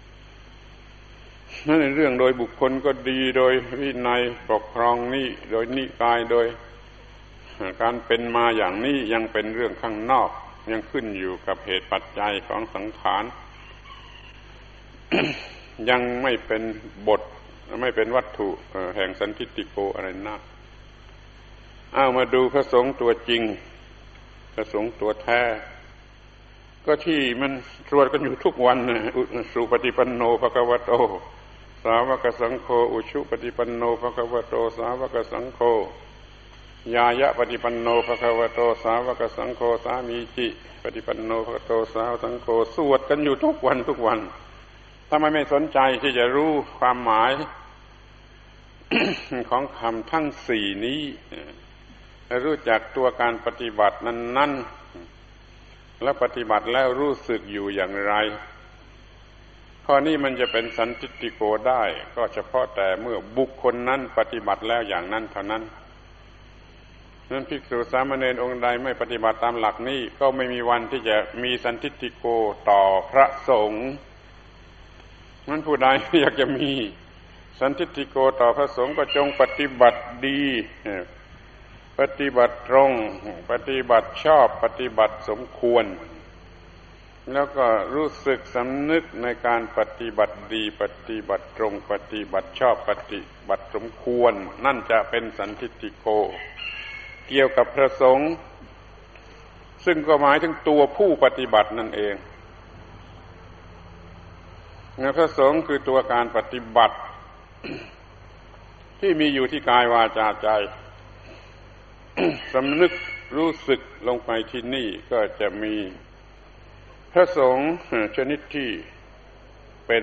นั่นในเรื่องโดยบุคคลก็ดีโดยวินัยปกครองนี่โดยนิกายโดยการเป็นมาอย่างนี้ยังเป็นเรื่องข้างนอกยังขึ้นอยู่กับเหตุปัจจัยของสังขาร ยังไม่เป็นบทไม่เป็นวัตถุแห่งสันทิฏฐิโกอะไรนักเอามาดูพระสงฆ์ตัวจริงพระสงฆ์ตัวแท้ก็ที่มันตรวจกันอยู่ทุกวันสุปฏิปันโนภควโตสาวกสังโฆอุชุปฏิปันโนภควโตสาวกสังโฆยายะปฏิปันโนภควโตสาวกสังโฆสามีจิปฏิปันโนภควโตสาวกสังโฆสวดกันอยู่ทุกวันถ้าไม่สนใจที่จะรู้ความหมาย ของคำทั้งสี่นี้รู้จักตัวการปฏิบัตินั้นและปฏิบัติแล้วรู้สึกอยู่อย่างไรข้อนี้มันจะเป็นสันทิฏฐิโกได้ก็เฉพาะแต่เมื่อบุคคลนั้นปฏิบัติแล้วอย่างนั้นเท่านั้นนั้นภิกษุสามเณรองค์ใดไม่ปฏิบัติตามหลักนี้ก็ไม่มีวันที่จะมีสันทิฏฐิโกต่อพระสงฆ์นั้นผู้ใดอยากจะมีสันทิฏฐิโกต่อพระสงฆ์ก็จงปฏิบัติดีปฏิบัติตรงปฏิบัติชอบปฏิบัติสมควรแล้วก็รู้สึกสำนึกในการปฏิบัติดีปฏิบัติตรงปฏิบัติชอบปฏิบัติสมควรนั่นจะเป็นสันทิฏฐิโกเกี่ยวกับพระสงฆ์ซึ่งก็หมายถึงตัวผู้ปฏิบัตินั่นเองพระสงฆ์คือตัวการปฏิบัติ ที่มีอยู่ที่กายวาจาใจ สำนึกรู้สึกลงไปที่นี่ก็จะมีพระสงฆ์ชนิดที่เป็น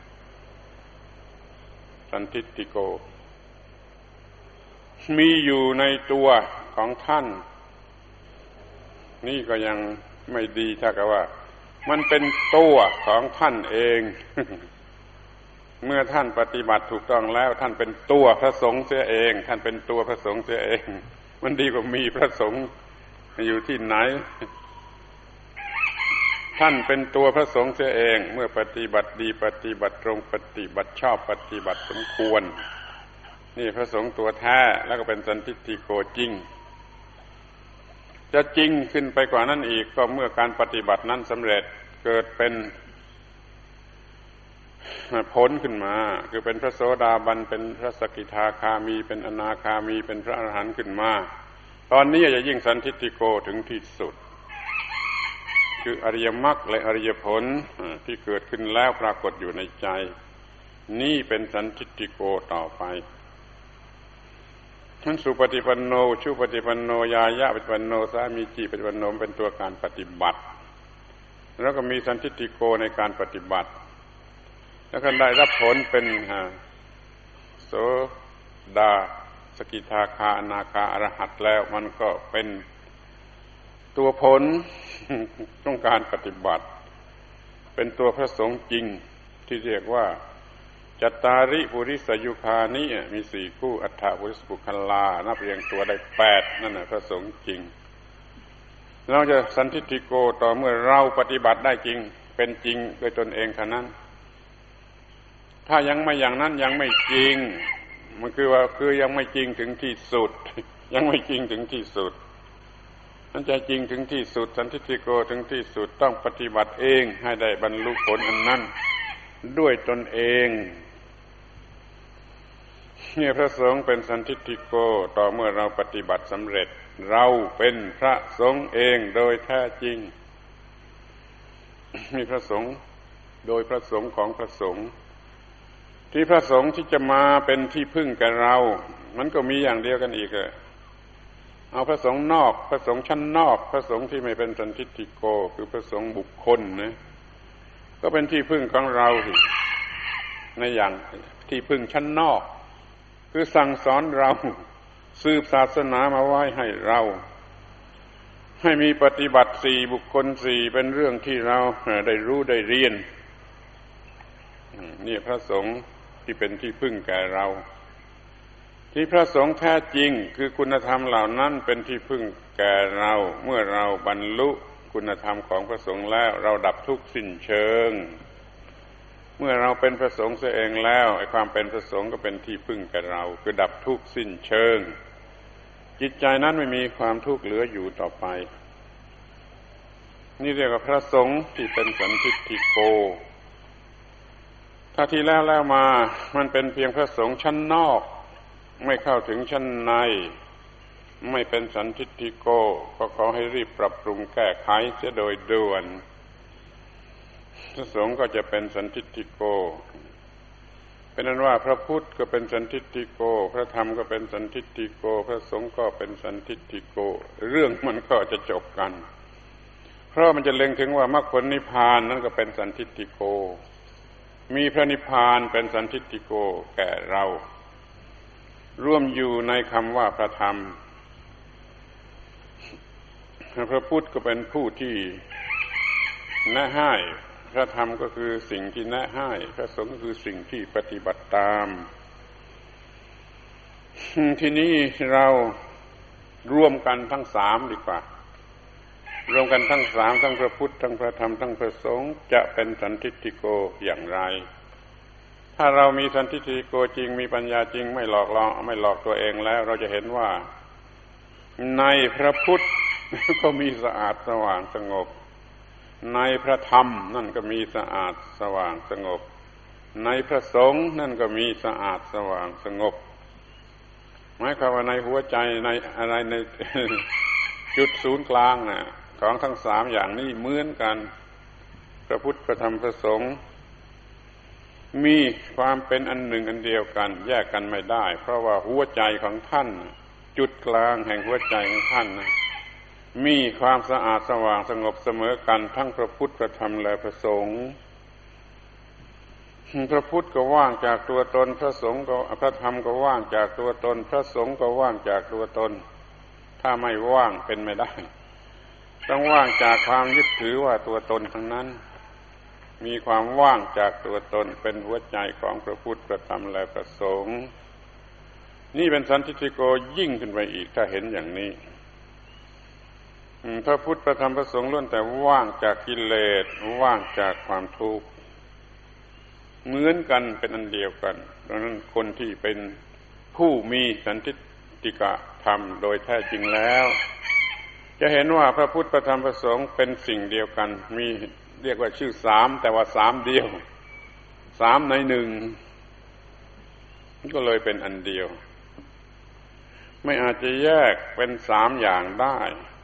สันทิฏฐิโกมีอยู่ในตัวของท่านนี่ก็ยังไม่ดีถ้ากับว่ามันเป็นตัวของท่านเอง เมื่อท่านปฏิบัติถูกต้องแล้วท่านเป็นตัวพระสงฆ์เสียเองท่านเป็นตัวพระสงฆ์เสียเองมันดีกว่ามีพระสงฆ์อยู่ที่ไหนท่านเป็นตัวพระสงฆ์เสียเองเมื่อปฏิบัติดีปฏิบัติตรงปฏิบัติชอบปฏิบัติสมควรนี่พระสงฆ์ตัวแท้แล้วก็เป็นสันทิฏฐิโกจริงจะจริงขึ้นไปกว่านั้นอีกก็เมื่อการปฏิบัตินั้นสำเร็จเกิดเป็นผลขึ้นมาคือเป็นพระโสดาบันเป็นพระสกิทาคามีเป็นอนาคามีเป็นพระอรหันต์ขึ้นมาตอนนี้จะยิ่งสันทิฏฐิโกถึงที่สุดคืออริยมรรคและอริยผลที่เกิดขึ้นแล้วปรากฏอยู่ในใจนี่เป็นสันทิฏฐิโกต่อไปทั้นสุปฏิปันโนชุปฏิปันโนยายะปฏิปันโนสามีจิปฏิปันโนเป็นตัวการปฏิบัติแล้วก็มีสันทิฏฐิโกในการปฏิบัติแล้วก็ได้รับผลเป็นโสดาสกิทาคาอนาคาอรหัตแล้วมันก็เป็นตัวผลของการปฏิบัติเป็นตัวพระสงฆ์จริงที่เรียกว่าจัตตาริปุริสยุคานิมี4คู่อัฏฐปุริสปุคลานับเรียงตัวได้8นั่นน่ะพระสงฆ์จริงเราจะสันทิฏฐิโกต่อเมื่อเราปฏิบัติได้จริงเป็นจริงโดยตนเองเท่านั้นถ้ายังไม่อย่างนั้นยังไม่จริงมันคือยังไม่จริงถึงที่สุดยังไม่จริงถึงที่สุดมันจะจริงถึงที่สุดสันทิฏฐิโกถึงที่สุดต้องปฏิบัติเองให้ได้บรรลุผลอันนั้นด้วยตนเองเนี่ยพระสงฆ์เป็นสันทิฏฐิโกต่อเมื่อเราปฏิบัติสำเร็จเราเป็นพระสงฆ์เองโดยแท้จริงมีพระสงฆ์โดยพระสงฆ์ของพระสงฆ์ที่พระสงฆ์ที่จะมาเป็นที่พึ่งแก่เรามันก็มีอย่างเดียวกันอีกเอาพระสงฆ์นอกพระสงฆ์ชั้นนอกพระสงฆ์ที่ไม่เป็นสันทิฏฐิโกคือพระสงฆ์บุคคลนะก็เป็นที่พึ่งของเราในอย่างที่พึ่งชั้นนอกคือสั่งสอนเราสืบศาสนามาไว้ให้เราให้มีปฏิบัติ4บุคคล4เป็นเรื่องที่เราได้รู้ได้เรียนนี่พระสงฆ์ที่เป็นที่พึ่งแก่เราที่พระสงฆ์แท้จริงคือคุณธรรมเหล่านั้นเป็นที่พึ่งแก่เราเมื่อเราบรรลุคุณธรรมของพระสงฆ์แล้วเราดับทุกข์สิ้นเชิงเมื่อเราเป็นพระสงฆ์เสียเองแล้วไอ้ความเป็นพระสงฆ์ก็เป็นที่พึ่งแก่เราคือดับทุกข์สิ้นเชิงจิตใจนั้นไม่มีความทุกข์เหลืออยู่ต่อไปนี่เรียกว่าพระสงฆ์ที่เป็นสันทิฏฐิโกถ้าที่แล้วมามันเป็นเพียงพระสงฆ์ชั้นนอกไม่เข้าถึงชั้นในไม่เป็นสันทิฏฐิโกก็ขอให้รีบปรับปรุงแก้ไขเสียโดยด่วนพระสงฆ์ก็จะเป็นสันทิฏฐิโกเป็นนั้นว่าพระพุทธก็เป็นสันทิฏฐิโกพระธรรมก็เป็นสันทิฏฐิโกพระสงฆ์ก็เป็นสันทิฏฐิโกเรื่องมันก็จะจบกันเพราะมันจะเล็งถึงว่ามรรคผลนิพพานนั่นก็เป็นสันทิฏฐิโกมีพระนิพพานเป็นสันทิฏฐิโกแก่เราร่วมอยู่ในคำว่าพระธรรมพระพุทธก็เป็นผู้ที่แนะให้พระธรรมก็คือสิ่งที่แนะให้พระสงฆ์ก็คือสิ่งที่ปฏิบัติตามทีนี้เรารวมกันทั้ง3ดีกว่ารวมกันทั้ง3ทั้งพระพุทธทั้งพระธรรมทั้งพระสงฆ์จะเป็นสันทิฏฐิโกอย่างไรถ้าเรามีสันทิฏฐิโกจริงมีปัญญาจริงไม่หลอกตัวเองแล้วเราจะเห็นว่าในพระพุทธก็มีสะอาดสว่างสงบในพระธรรมนั่นก็มีสะอาดสว่างสงบในพระสงฆ์นั่นก็มีสะอาดสว่างสงบหมายความว่าในหัวใจในอะไรในจุดศูนย์กลางน่ะของทั้ง3อย่างนี้เหมือนกันพระพุทธพระธรรมพระสงฆ์มีความเป็นอันหนึ่งอันเดียวกันแยกกันไม่ได้เพราะว่าหัวใจของท่านจุดกลางแห่งหัวใจของท่านนะมีความสะอาดสว่างสงบเสมอกันทั้งพระพุทธพระธรรมและพระสงฆ์พระพุทธก็ว่างจากตัวตนพระสงฆ์ก็พระธรรมก็ว่างจากตัวตนพระสงฆ์ก็ว่างจากตัวตนถ้าไม่ว่างเป็นไม่ได้ต้องว่างจากความยึดถือว่าตัวตนทั้งนั้นมีความว่างจากตัวตนเป็นหัวใจของพระพุทธพระธรรมและพระสงฆ์นี่เป็นสันทิฏฐิโกยิ่งขึ้นไปอีกถ้าเห็นอย่างนี้พระพุทธพระธรรมพระสงฆ์ล้วนแต่ว่างจากกิเลสว่างจากความทุกข์เหมือนกันเป็นอันเดียวกันดังนั้นคนที่เป็นผู้มีสันทิฏฐิกธรรมโดยแท้จริงแล้วจะเห็นว่าพระพุทธพระธรรมพระสงฆ์เป็นสิ่งเดียวกันมีเรียกว่าชื่อ3แต่ว่า3เดียว3ใน1ก็เลยเป็นอันเดียวไม่อาจจะแยกเป็น3อย่างได้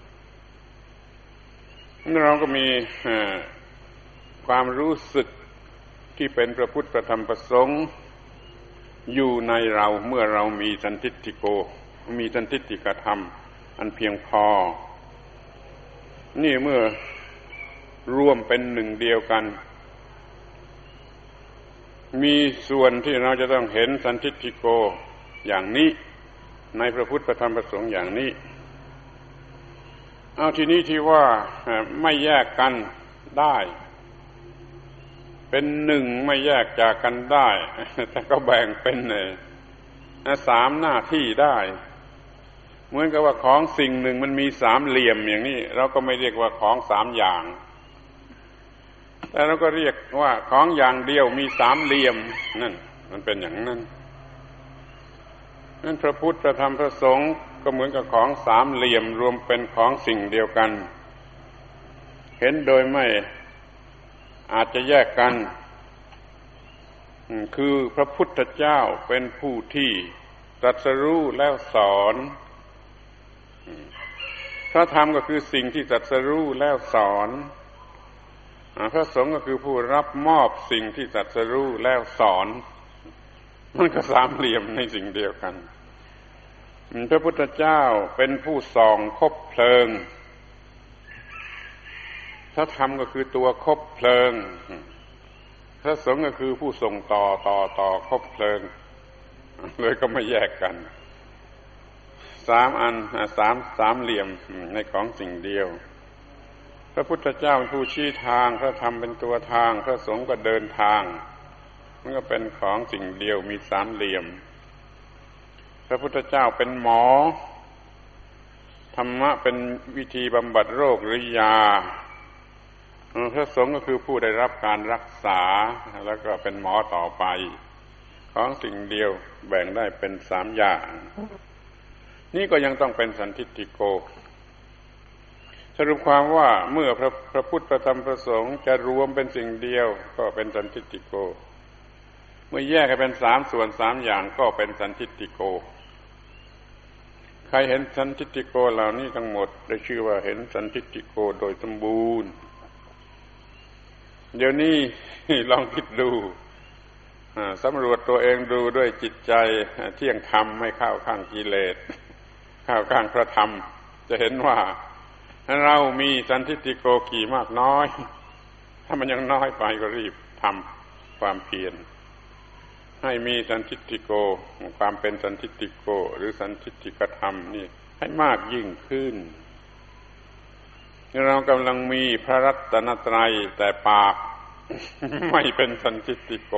เราก็มีความรู้สึกที่เป็นพระพุทธพระธรรมพระสงฆ์อยู่ในเราเมื่อเรามีสันทิฏฐิโกมีสันทิฏฐิกธรรมอันเพียงพอนี่เมื่อรวมเป็นหนึ่งเดียวกันมีส่วนที่เราจะต้องเห็นสันทิฏฐิโกอย่างนี้ในพระพุทธพระธรรมพระสงฆ์อย่างนี้เอาทีนี้ที่ว่าไม่แยกกันได้เป็นหนึ่งไม่แยกจากกันได้แต่ก็แบ่งเป็นสามหน้าที่ได้เหมือนกับว่าของสิ่งหนึ่งมันมีสามเหลี่ยมอย่างนี้เราก็ไม่เรียกว่าของสามอย่างแต่เราก็เรียกว่าของอย่างเดียวมีสามเหลี่ยมนั่นมันเป็นอย่างนั้นพระพุทธพระธรรมพระสงฆ์ก็เหมือนกับของสามเหลี่ยมรวมเป็นของสิ่งเดียวกันเห็นโดยไม่อาจจะแยกกันคือพระพุทธเจ้าเป็นผู้ที่ตรัสรู้แล้วสอนพระธรรมก็คือสิ่งที่ตรัสรู้แล้วสอนพระสงฆ์ก็คือผู้รับมอบสิ่งที่ตรัสรู้แล้วสอนมันก็สามเหลี่ยมในสิ่งเดียวกันพระพุทธเจ้าเป็นผู้ส่องคบเพลิงพระธรรมก็คือตัวคบเพลิงพระสงฆ์ก็คือผู้ส่งต่อคบเพลิงเลยก็ไม่แยกกันสามอันสามเหลี่ยมในของสิ่งเดียวพระพุทธเจ้าเป็นผู้ชี้ทางพระธรรมเป็นตัวทางพระสงฆ์ก็เดินทางมันก็เป็นของสิ่งเดียวมีสามเหลี่ยมพระพุทธเจ้าเป็นหมอธรรมะเป็นวิธีบำบัดโรคหรือยาพระสงฆ์ก็คือผู้ได้รับการรักษาแล้วก็เป็นหมอต่อไปของสิ่งเดียวแบ่งได้เป็นสามอย่างนี่ก็ยังต้องเป็นสันทิฏฐิโกสรุปความว่าเมื่อพระพุทธพระธรรมพระสงฆ์จะรวมเป็นสิ่งเดียวก็เป็นสันทิฏฐิโกเมื่อแยกให้เป็นสามส่วนสามอย่างก็เป็นสันทิฏฐิโกใครเห็นสันทิฏฐิโกเหล่านี้ทั้งหมดได้ชื่อว่าเห็นสันทิฏฐิโกโดยสมบูรณ์เดี๋ยวนี้ลองคิดดูสำรวจตัวเองดูด้วยจิตใจเที่ยงธรรมไม่เข้าข้างกิเลสเข้าข้างพระธรรมจะเห็นว่าเรามีสันทิฏฐิโกกี่มากน้อยถ้ามันยังน้อยไปก็รีบทำความเพียรให้มีสันทิฏฐิโกความเป็นสันทิฏฐิโกหรือสันทิฏฐิกธรรมนี่ให้มากยิ่งขึ้นเรากำลังมีพระรัตนตรัยแต่ปากไม่เป็นสันทิฏฐิโก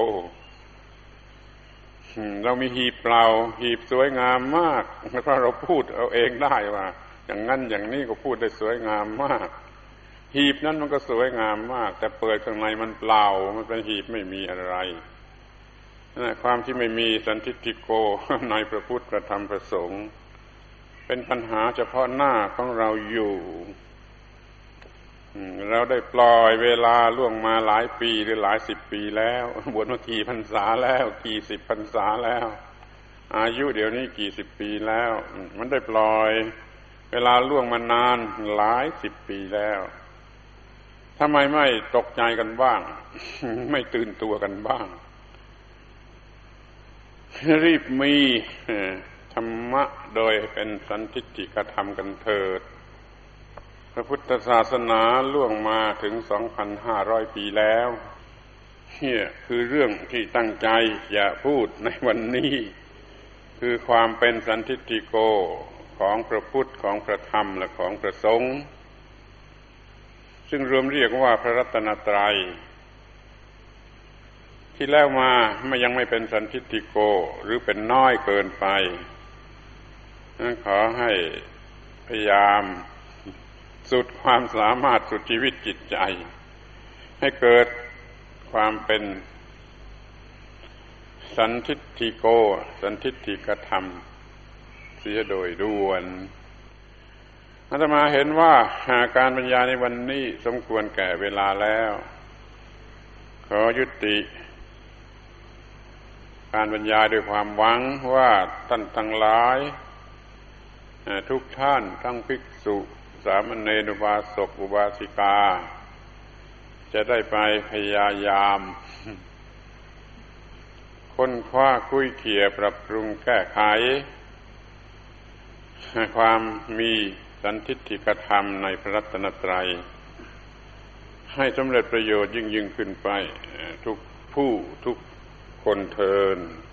เรามีหีบเปล่าหีบสวยงามมากเพราะเราพูดเอาเองได้ว่าอย่างนั้นอย่างนี้ก็พูดได้สวยงามมากหีบนั้นมันก็สวยงามมากแต่เปิดข้างในมันเปล่ามันเป็นหีบไม่มีอะไรความที่ไม่มีสันทิฏฐิโกในพระพุทธพระธรรมพระสงฆ์เป็นปัญหาเฉพาะหน้าของเราอยู่เราได้ปล่อยเวลาล่วงมาหลายปีหรือหลายสิบปีแล้วบวชมากี่พรรษาแล้วกี่สิบพรรษาแล้วอายุเดี๋ยวนี้กี่สิบปีแล้วมันได้ปล่อยเวลาล่วงมานานหลายสิบปีแล้วทำไมไม่ตกใจกันบ้างไม่ตื่นตัวกันบ้างรีบมีธรรมะโดยเป็นสันทิฏฐิกธรรมกันเถิดพระพุทธศาสนาล่วงมาถึง 2,500 ปีแล้วนี่คือเรื่องที่ตั้งใจอย่าพูดในวันนี้คือความเป็นสันทิฏฐิโกของพระพุทธของพระธรรมและของพระสงฆ์ซึ่งรวมเรียกว่าพระรัตนตรัยที่แล้วมายังไม่เป็นสันทิฏฐิโกหรือเป็นน้อยเกินไปขอให้พยายามสุดความสามารถสุดชีวิตจิตใจให้เกิดความเป็นสันทิฏฐิโกสันทิฏฐิกธรรมเสียโดยด่วนอาตมาเห็นว่าการบรรยายในวันนี้สมควรแก่เวลาแล้วขอยุติการบรรยายด้วยความหวังว่าท่านทั้งหลายทุกท่านทั้งภิกษุสามเณรอุบาสกอุบาสิกาจะได้ไปพยายามค้นคว้าคุยเขี่ยปรับปรุงแก้ไขความมีสันทิฏฐิกธรรมในพระรัตนตรัยให้สำเร็จประโยชน์ยิ่งขึ้นไปทุกผู้ทุกคนเทอญ